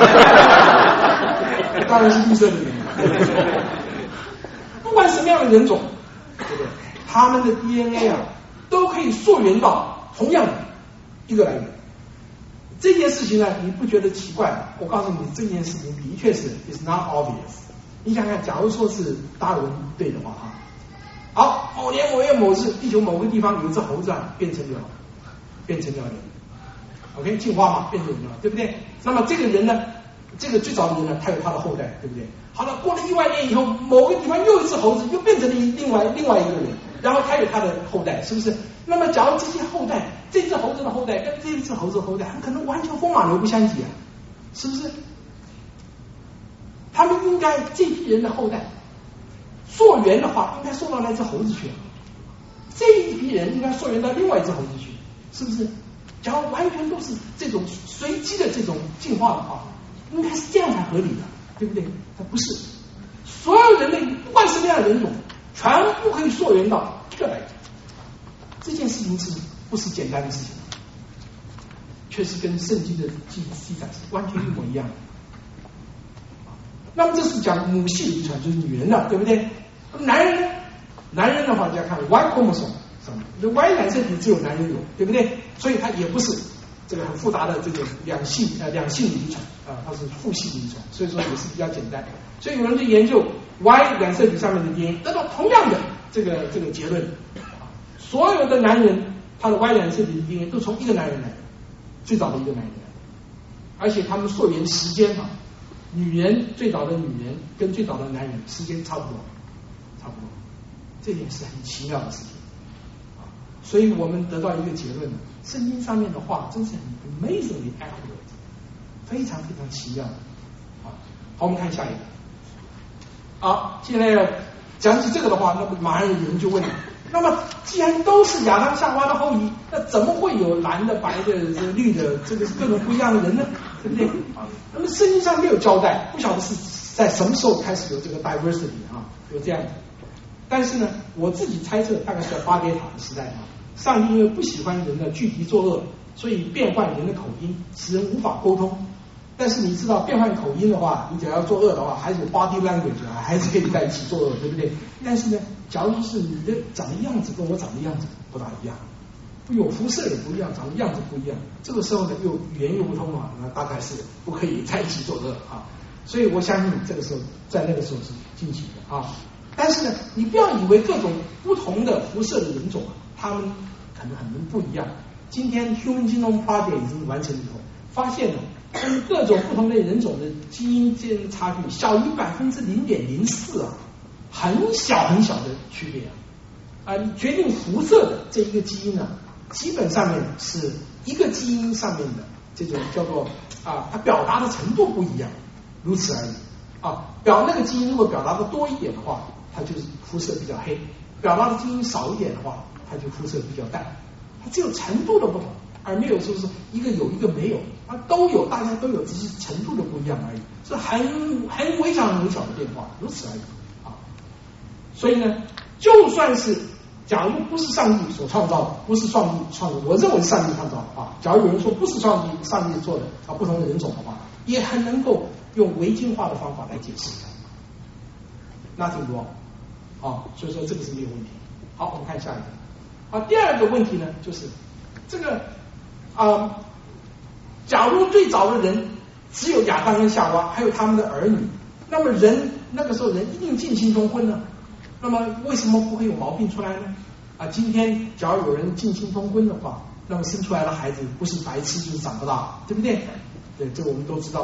当然是绿色的人，不管什么样的人种，对不对？他们的 DNA 啊都可以溯源到同样的一个来源。这件事情呢，你不觉得奇怪？我告诉你，这件事情的确是 is not obvious。你想想，假如说是达尔文对的话啊，好，某年某月某日，地球某个地方有一只猴子啊，变成了人 ，OK， 进化嘛，变成人了，对不对？那么这个人呢，这个最早的人呢，他有他的后代，对不对？好了，过了1万年以后，某个地方又有一只猴子，又变成了另外一个人，然后他有他的后代，是不是？那么假如这些后代，这只猴子的后代跟这只猴子的后代，很可能完全风马牛不相及啊，是不是？他们应该这批人的后代溯源的话，应该溯到那只猴子去，这一批人应该溯源到另外一只猴子去，是不是？假如完全都是这种随机的这种进化的话，应该是这样才合理的，对不对？它不是，所有人类不管什么样的人种，全部可以溯源到一个来源。这件事情不是简单的事情，却是跟圣经的记载是完全一模一样的。那么这是讲母系遗传，就是女人的，对不对？男人呢？男人的话就要看 Y chromosome 上面 ，Y 染色体只有男人有，对不对？所以它也不是这个很复杂的这个两性遗传啊，它是父系遗传，所以说也是比较简单。所以有人就研究 Y 染色体上面的 DNA， 得到同样的这个结论。所有的男人，他的 Y 染色体的 DNA 都从一个男人来的，最早的一个男人来的，而且他们溯源时间啊，最早的女人跟最早的男人时间差不多，这点是很奇妙的事情啊。所以我们得到一个结论，圣经上面的话真是很 amazingly accurate， 非常奇妙啊。好，我们看下一个。好，现在要讲起这个的话，那么马上有人就问了。那么，既然都是亚当夏娃的后裔，那怎么会有蓝的、白的、绿的，这个各种不一样的人呢？对不对？那么圣经上没有交代，不晓得是在什么时候开始有这个 diversity 啊，有这样的。但是呢，我自己猜测，大概是在巴别塔的时代啊，上帝因为不喜欢人的具体作恶，所以变换人的口音，使人无法沟通。但是你知道变换口音的话，你只要作恶的话，还是有 body language 啊，还是可以在一起作恶，对不对？但是呢，假如是你的长的样子跟我长的样子不大一样，有肤色也不一样，长的样子不一样，这个时候呢，又语言又不通啊，那大概是不可以在一起作恶啊。所以我相信这个时候，在那个时候是禁忌的啊。但是呢，你不要以为各种不同的肤色的人种，他们可能很不一样。今天 Human Genome Project 已经完成以后，发现了各种不同类人种的基因间的差距小于0.04%啊，很小的区别啊。决定肤色的这一个基因呢，基本上面是一个基因上面的这种叫做它表达的程度不一样，如此而已啊。那个基因如果表达的多一点的话，它就是肤色比较黑；表达的基因少一点的话，它就肤色比较淡。它只有程度的不同，而没有说是一个有一个没有，都有，大家都有，只是程度的不一样而已，是很微小的变化，如此而已啊。所以呢，就算是假如不是上帝所创造的，不是上帝创造，我认为是上帝创造的啊。假如有人说不是上帝做的不同的人种的话，也很能够用唯进化的方法来解释它，nothing wrong 啊。所以说这个是没有问题。好，我们看下一个。第二个问题呢，就是这个假如最早的人只有亚当跟夏娃，还有他们的儿女，那么那个时候人一定近亲通婚呢？那么为什么不会有毛病出来呢？今天假如有人近亲通婚的话，那么生出来的孩子不是白痴就是长不大，对不对？对，这个我们都知道嘛。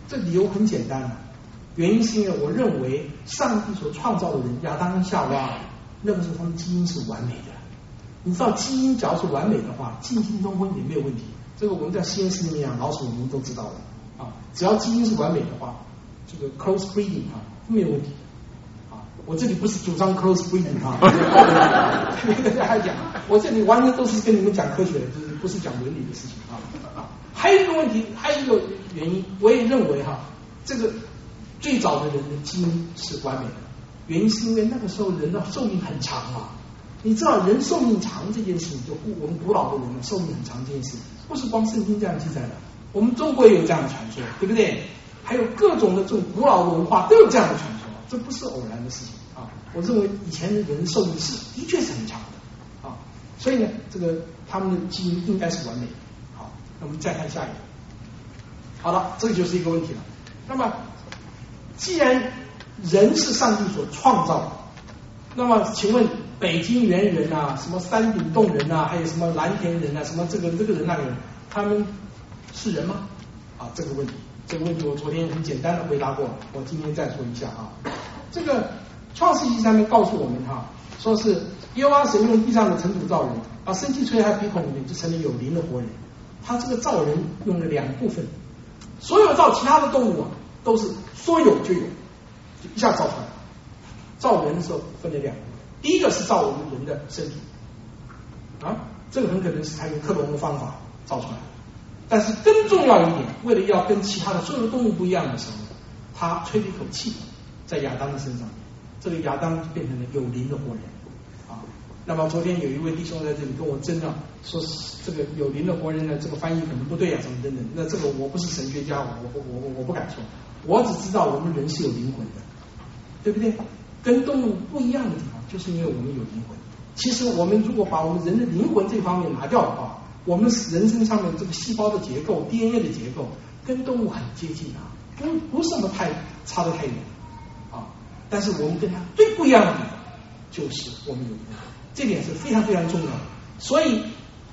这理由很简单，原因是因为我认为上帝所创造的人亚当跟夏娃，那个时候他们基因是完美的。你知道基因假如是完美的话，近亲通婚也没有问题。这个我们在实验室里面养老鼠，我们都知道的啊。只要基因是完美的话，这个 close breeding 没有问题啊。我这里不是主张 close breeding 跟大家讲，我这里完全都是跟你们讲科学，就是不是讲伦理的事情啊。还有一个问题，还有一个原因，我也认为这个最早的人的基因是完美的，原因是因为那个时候人的寿命很长啊。你知道人寿命长这件事情，就我们古老的人寿命很长这件事，不是光圣经这样记载的，我们中国也有这样的传说，对不对？还有各种的这种古老的文化都有这样的传说，这不是偶然的事情啊。我认为以前的人寿命是的确是很长的啊，所以呢，这个他们的基因应该是完美的。好，那我们再看下一个。好了，这就是一个问题了。那么，既然人是上帝所创造的，那么请问北京猿人啊，什么山顶洞人啊，还有什么蓝田人啊，什么这个人那个人，他们是人吗？啊，这个问题我昨天很简单的回答过了，我今天再说一下啊。这个创世纪上面告诉我们说是耶和华神用地上的尘土造人，把生气吹在他鼻孔里面，就成了有灵的活人。他这个造人用了两部分，所有造其他的动物都是说有就有，就一下造出来。造人的时候分了两部分，第一个是造我们人的身体这个很可能是他用克隆的方法造出来的。但是更重要一点，为了要跟其他的所有的动物不一样的时候，他吹了一口气在亚当的身上，这个亚当变成了有灵的活人那么昨天有一位弟兄在这里跟我争了，说这个有灵的活人呢，这个翻译可能不对什么等等。那这个我不是神学家，我不敢说，我只知道我们人是有灵魂的，对不对？跟动物不一样的地方，就是因为我们有灵魂。其实我们如果把我们人的灵魂这方面拿掉的话，我们人身上面这个细胞的结构 DNA 的结构跟动物很接近不是什么差得太远但是我们跟它最不一样的地方就是我们有灵魂，这点是非常非常重要的。所以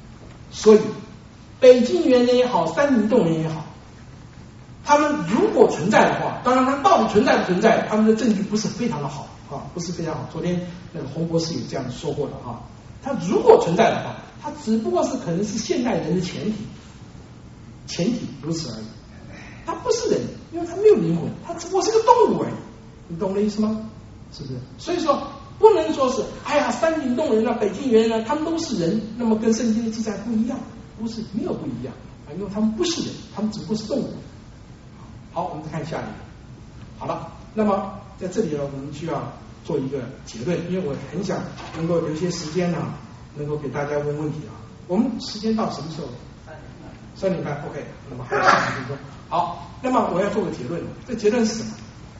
北京猿人也好，山顶洞人也好，他们如果存在的话，当然他们到底存在不存在，他们的证据不是非常的好不是非常好。昨天那个洪博士有这样说过的他如果存在的话，他只不过是可能是现代人的前提如此而已。他不是人，因为他没有灵魂，他只不过是个动物而已。你懂我的意思吗？是不是？所以说不能说是山顶洞人北京猿人他们都是人，那么跟圣经的记载不一样，不是，没有不一样因为他们不是人，他们只不过是动物。好，我们再看下一个。好了，那么在这里呢，我们需要做一个结论，因为我很想能够留些时间能够给大家问问题我们时间到什么时候？3点半 OK， 那么还有40分钟。好，那么我要做个结论，这结论是什么？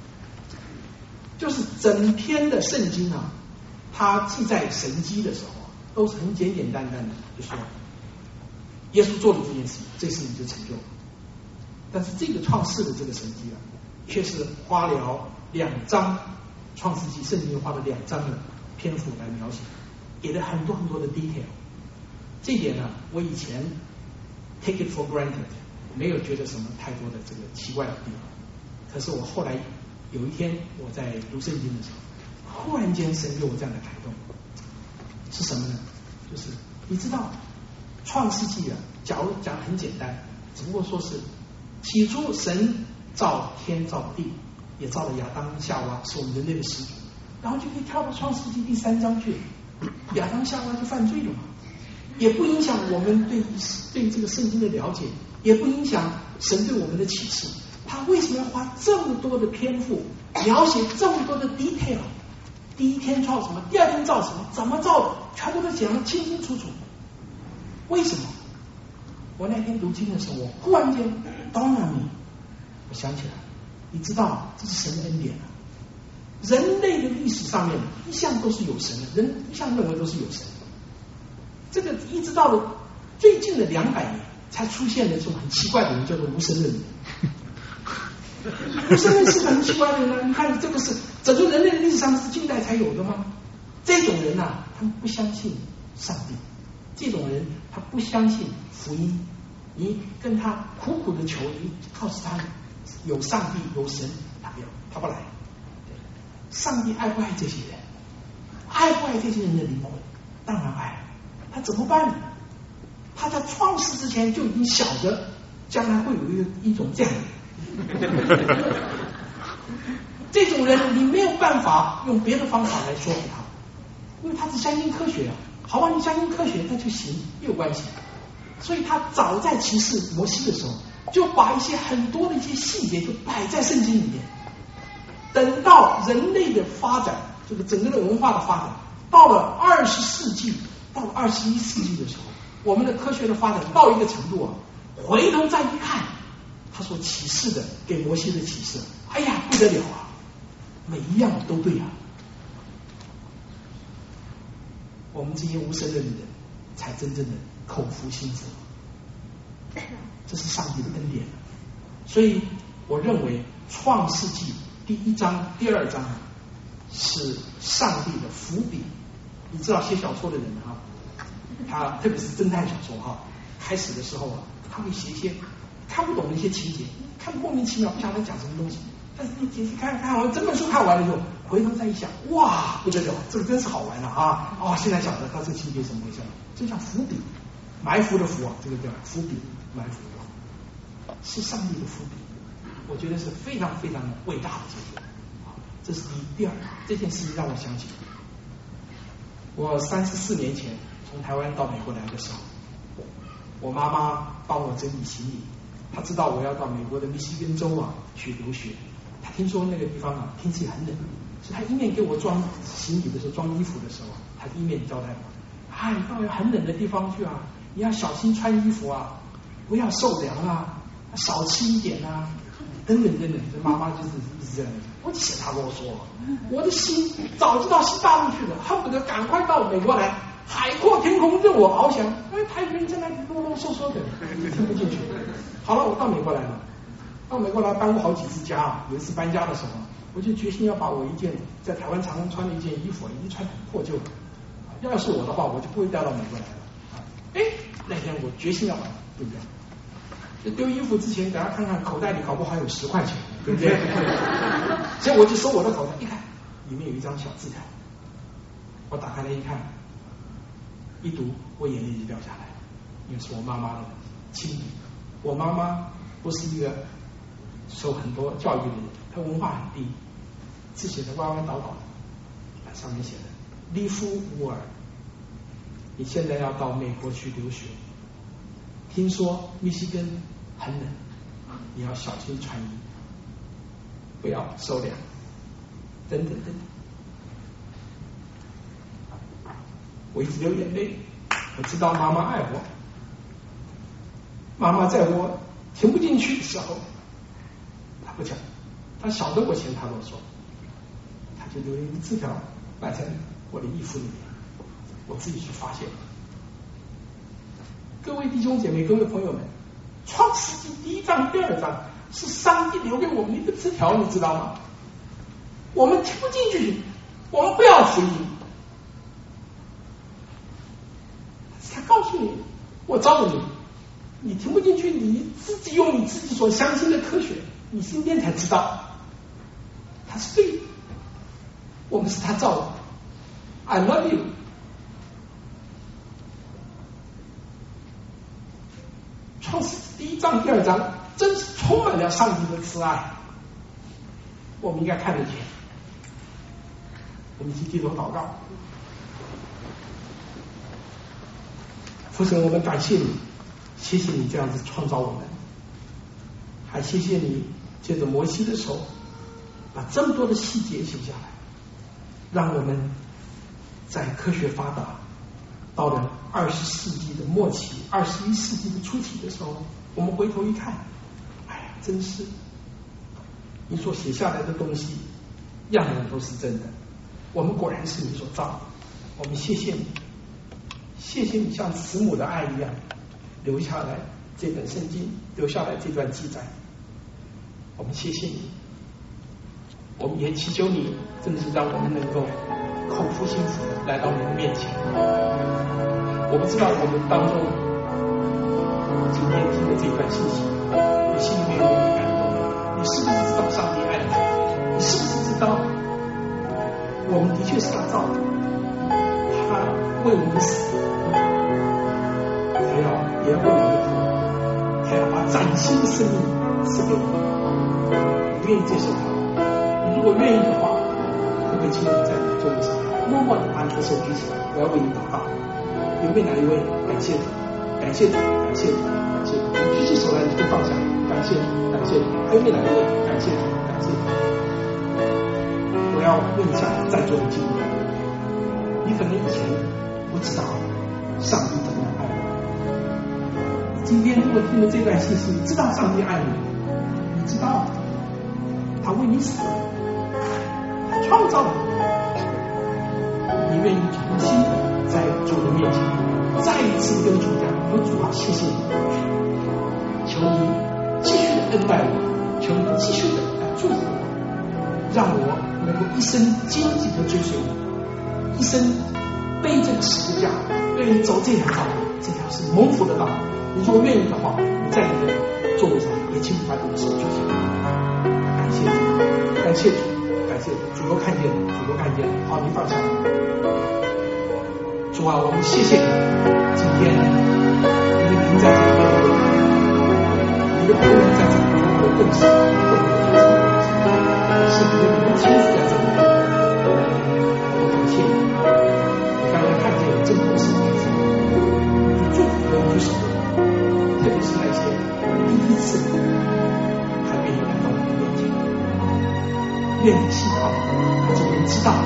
就是整篇的圣经它记载神迹的时候都是很简简单单的，就说耶稣做了这件事情，这事情就成就了。但是这个创世的这个神迹却是花了2章，创世纪圣经花了2章的篇幅来描写，给了很多很多的 detail。这一点我以前 take it for granted， 没有觉得什么太多的这个奇怪的地方。可是我后来有一天我在读圣经的时候，忽然间神给我这样的感动，是什么呢？就是你知道创世纪假如讲很简单，只不过说是起初神造天造地，也造了亚当夏娃，是我们人类的始祖，然后就可以跳到创世纪第3章去，亚当夏娃就犯罪了嘛，也不影响我们对这个圣经的了解，也不影响神对我们的启示。他为什么要花这么多的篇幅描写这么多的 detail？ 第一天造什么，第二天造什么，怎么造的，全部都讲得清清楚楚。为什么？我那天读经的时候，我忽然间当然我想起来，你知道这是神的恩典人类的历史上面一向都是有神的，人一向认为都是有神的。这个一直到了最近的200年，才出现了这种很奇怪的人，叫做无神论。无神论是很奇怪的人你看这个是整个人类的历史上是近代才有的吗？这种人他们不相信上帝，这种人他不相信福音，你跟他苦苦的求，你告诉他有上帝有神，他不来。上帝爱不爱这些人？爱不爱这些人的灵魂？当然爱。他怎么办呢？他在创世之前就已经晓得将来会有一种这样的人。这种人你没有办法用别的方法来说服他，因为他只相信科学啊。好吧，你相信科学那就行，没有关系。所以他早在启示摩西的时候，就把一些很多的一些细节就摆在圣经里面。等到人类的发展，这个整个的文化的发展，到了20世纪，到了21世纪的时候，我们的科学的发展到一个程度啊，回头再一看，他所启示的给摩西的启示，哎呀不得了啊，每一样都对啊。我们这些无神论的人才真正的口服心服，这是上帝的恩典。所以我认为创世纪第1章第2章是上帝的伏笔。你知道写小说的人啊，他特别是侦探小说哈，开始的时候啊，他会写一些看不懂的一些情节，看莫名其妙，不晓得讲什么东西。但是你仔细看完整本书看完了以后，回头再一想，哇，不得了，这个真是好玩了啊！哦，现在晓得他这个情节怎么回事了，这叫伏笔，埋伏的伏啊，这个叫伏笔，埋伏的是上帝的伏笔，我觉得是非常非常伟大的这件。这是第二，这件事情让我想起我34年前从台湾到美国来的时候，我妈妈帮我整理行李，她知道我要到美国的密西根州啊去留学，她听说那个地方啊天气很冷，所以她一面给我装行李的时候，装衣服的时候，她一面交代我，啊，你到很冷的地方去啊，你要小心穿衣服啊，不要受凉啊，少吃一点啊，等等等等。这妈妈就是一直这样。我记得她跟我说，我的心早就到新大陆去了，恨不得赶快到美国来，海阔天空任我翱翔。因为台湾人在那里啰啰嗦嗦的，听不进去。好了，我到美国来了，到美国来搬过好几次家啊。有一次搬家的时候，我就决心要把我一件在台湾常穿的一件衣服，已经穿很破旧了。要是我的话，我就不会带到美国来了。哎，那天我决心要把它丢掉。就丢衣服之前，给他看看口袋里搞不好还有10块钱，对不对？所以我就收我的口袋，一看里面有一张小字条，我打开来一看，一读我眼泪就掉下来，因为是我妈妈的亲笔。我妈妈不是一个受很多教育的人，她文化很低，字写的歪歪倒倒，上面写的利夫乌尔，你现在要到美国去留学，听说密西根很冷，你要小心穿衣，不要受凉，等等等等。我一直流眼泪，我知道妈妈爱我。妈妈在我听不进去的时候，她不讲，她晓得我嫌她啰嗦，她就留了一个字条摆在我的衣服里面，我自己去发现。各位弟兄姐妹，各位朋友们，创世纪第1章第2章是上帝留给我们的一个字条，你知道吗？我们听不进去，我们不要福音。他告诉你，我照着你，你听不进去，你自己用你自己所相信的科学，你今天才知道他是对的。我们是他造的 ，I love you。创世第1章第2章真是充满了上帝的慈爱，我们应该看得见。我们一起低头祷告。父神，我们感谢你，谢谢你这样子创造我们，还谢谢你借着摩西的手把这么多的细节写下来，让我们在科学发达到了20世纪的末期21世纪的初期的时候，我们回头一看，哎呀，真是你所写下来的东西样样都是真的，我们果然是你所造的。我们谢谢你，谢谢你像慈母的爱一样留下来这本圣经，留下来这段记载，我们谢谢你。我们也祈求你真的是让我们能够口服心服的来到你的面前。我不知道我们当中今天听的这段信息，你心里面有你感动，你新的生命赐给你，你愿意接受它？你如果愿意的话，可不可以请你在座位上默默地把你的手举起来，我要为你祷告。有没有哪一位感谢主？感谢主，感谢主，感谢主！你举起手来，你就放下，感谢主，感谢主。还有没有哪一位感谢主，感谢主？我要问一下在座的弟兄，你可能以前不知道上帝怎么样爱你，今天如果听了这段信息，你知道上帝爱你，你知道他为你死了，他创造了你，你愿意重新在主的面前再一次跟主讲，我主啊，谢谢你，求你继续的恩待我，求你继续的来祝福我，让我能够一生紧紧的追随你，一生背这个十字架，愿意走这条道路，这条是蒙福的道路。你如果愿意的话，你在你的座位上也请你把你的手举起来。感谢主，感谢主，感谢主，主都看见了，主都看见了。好，你放下。主啊，我们谢谢你，今天你的名在这里，你的仆人在这里，我更是是你的名亲自在这里。我感谢你，我刚刚看见你真不是你的，你祝福我不是，特别是那些第一次还愿意来到你的面前，愿你信靠，就能知道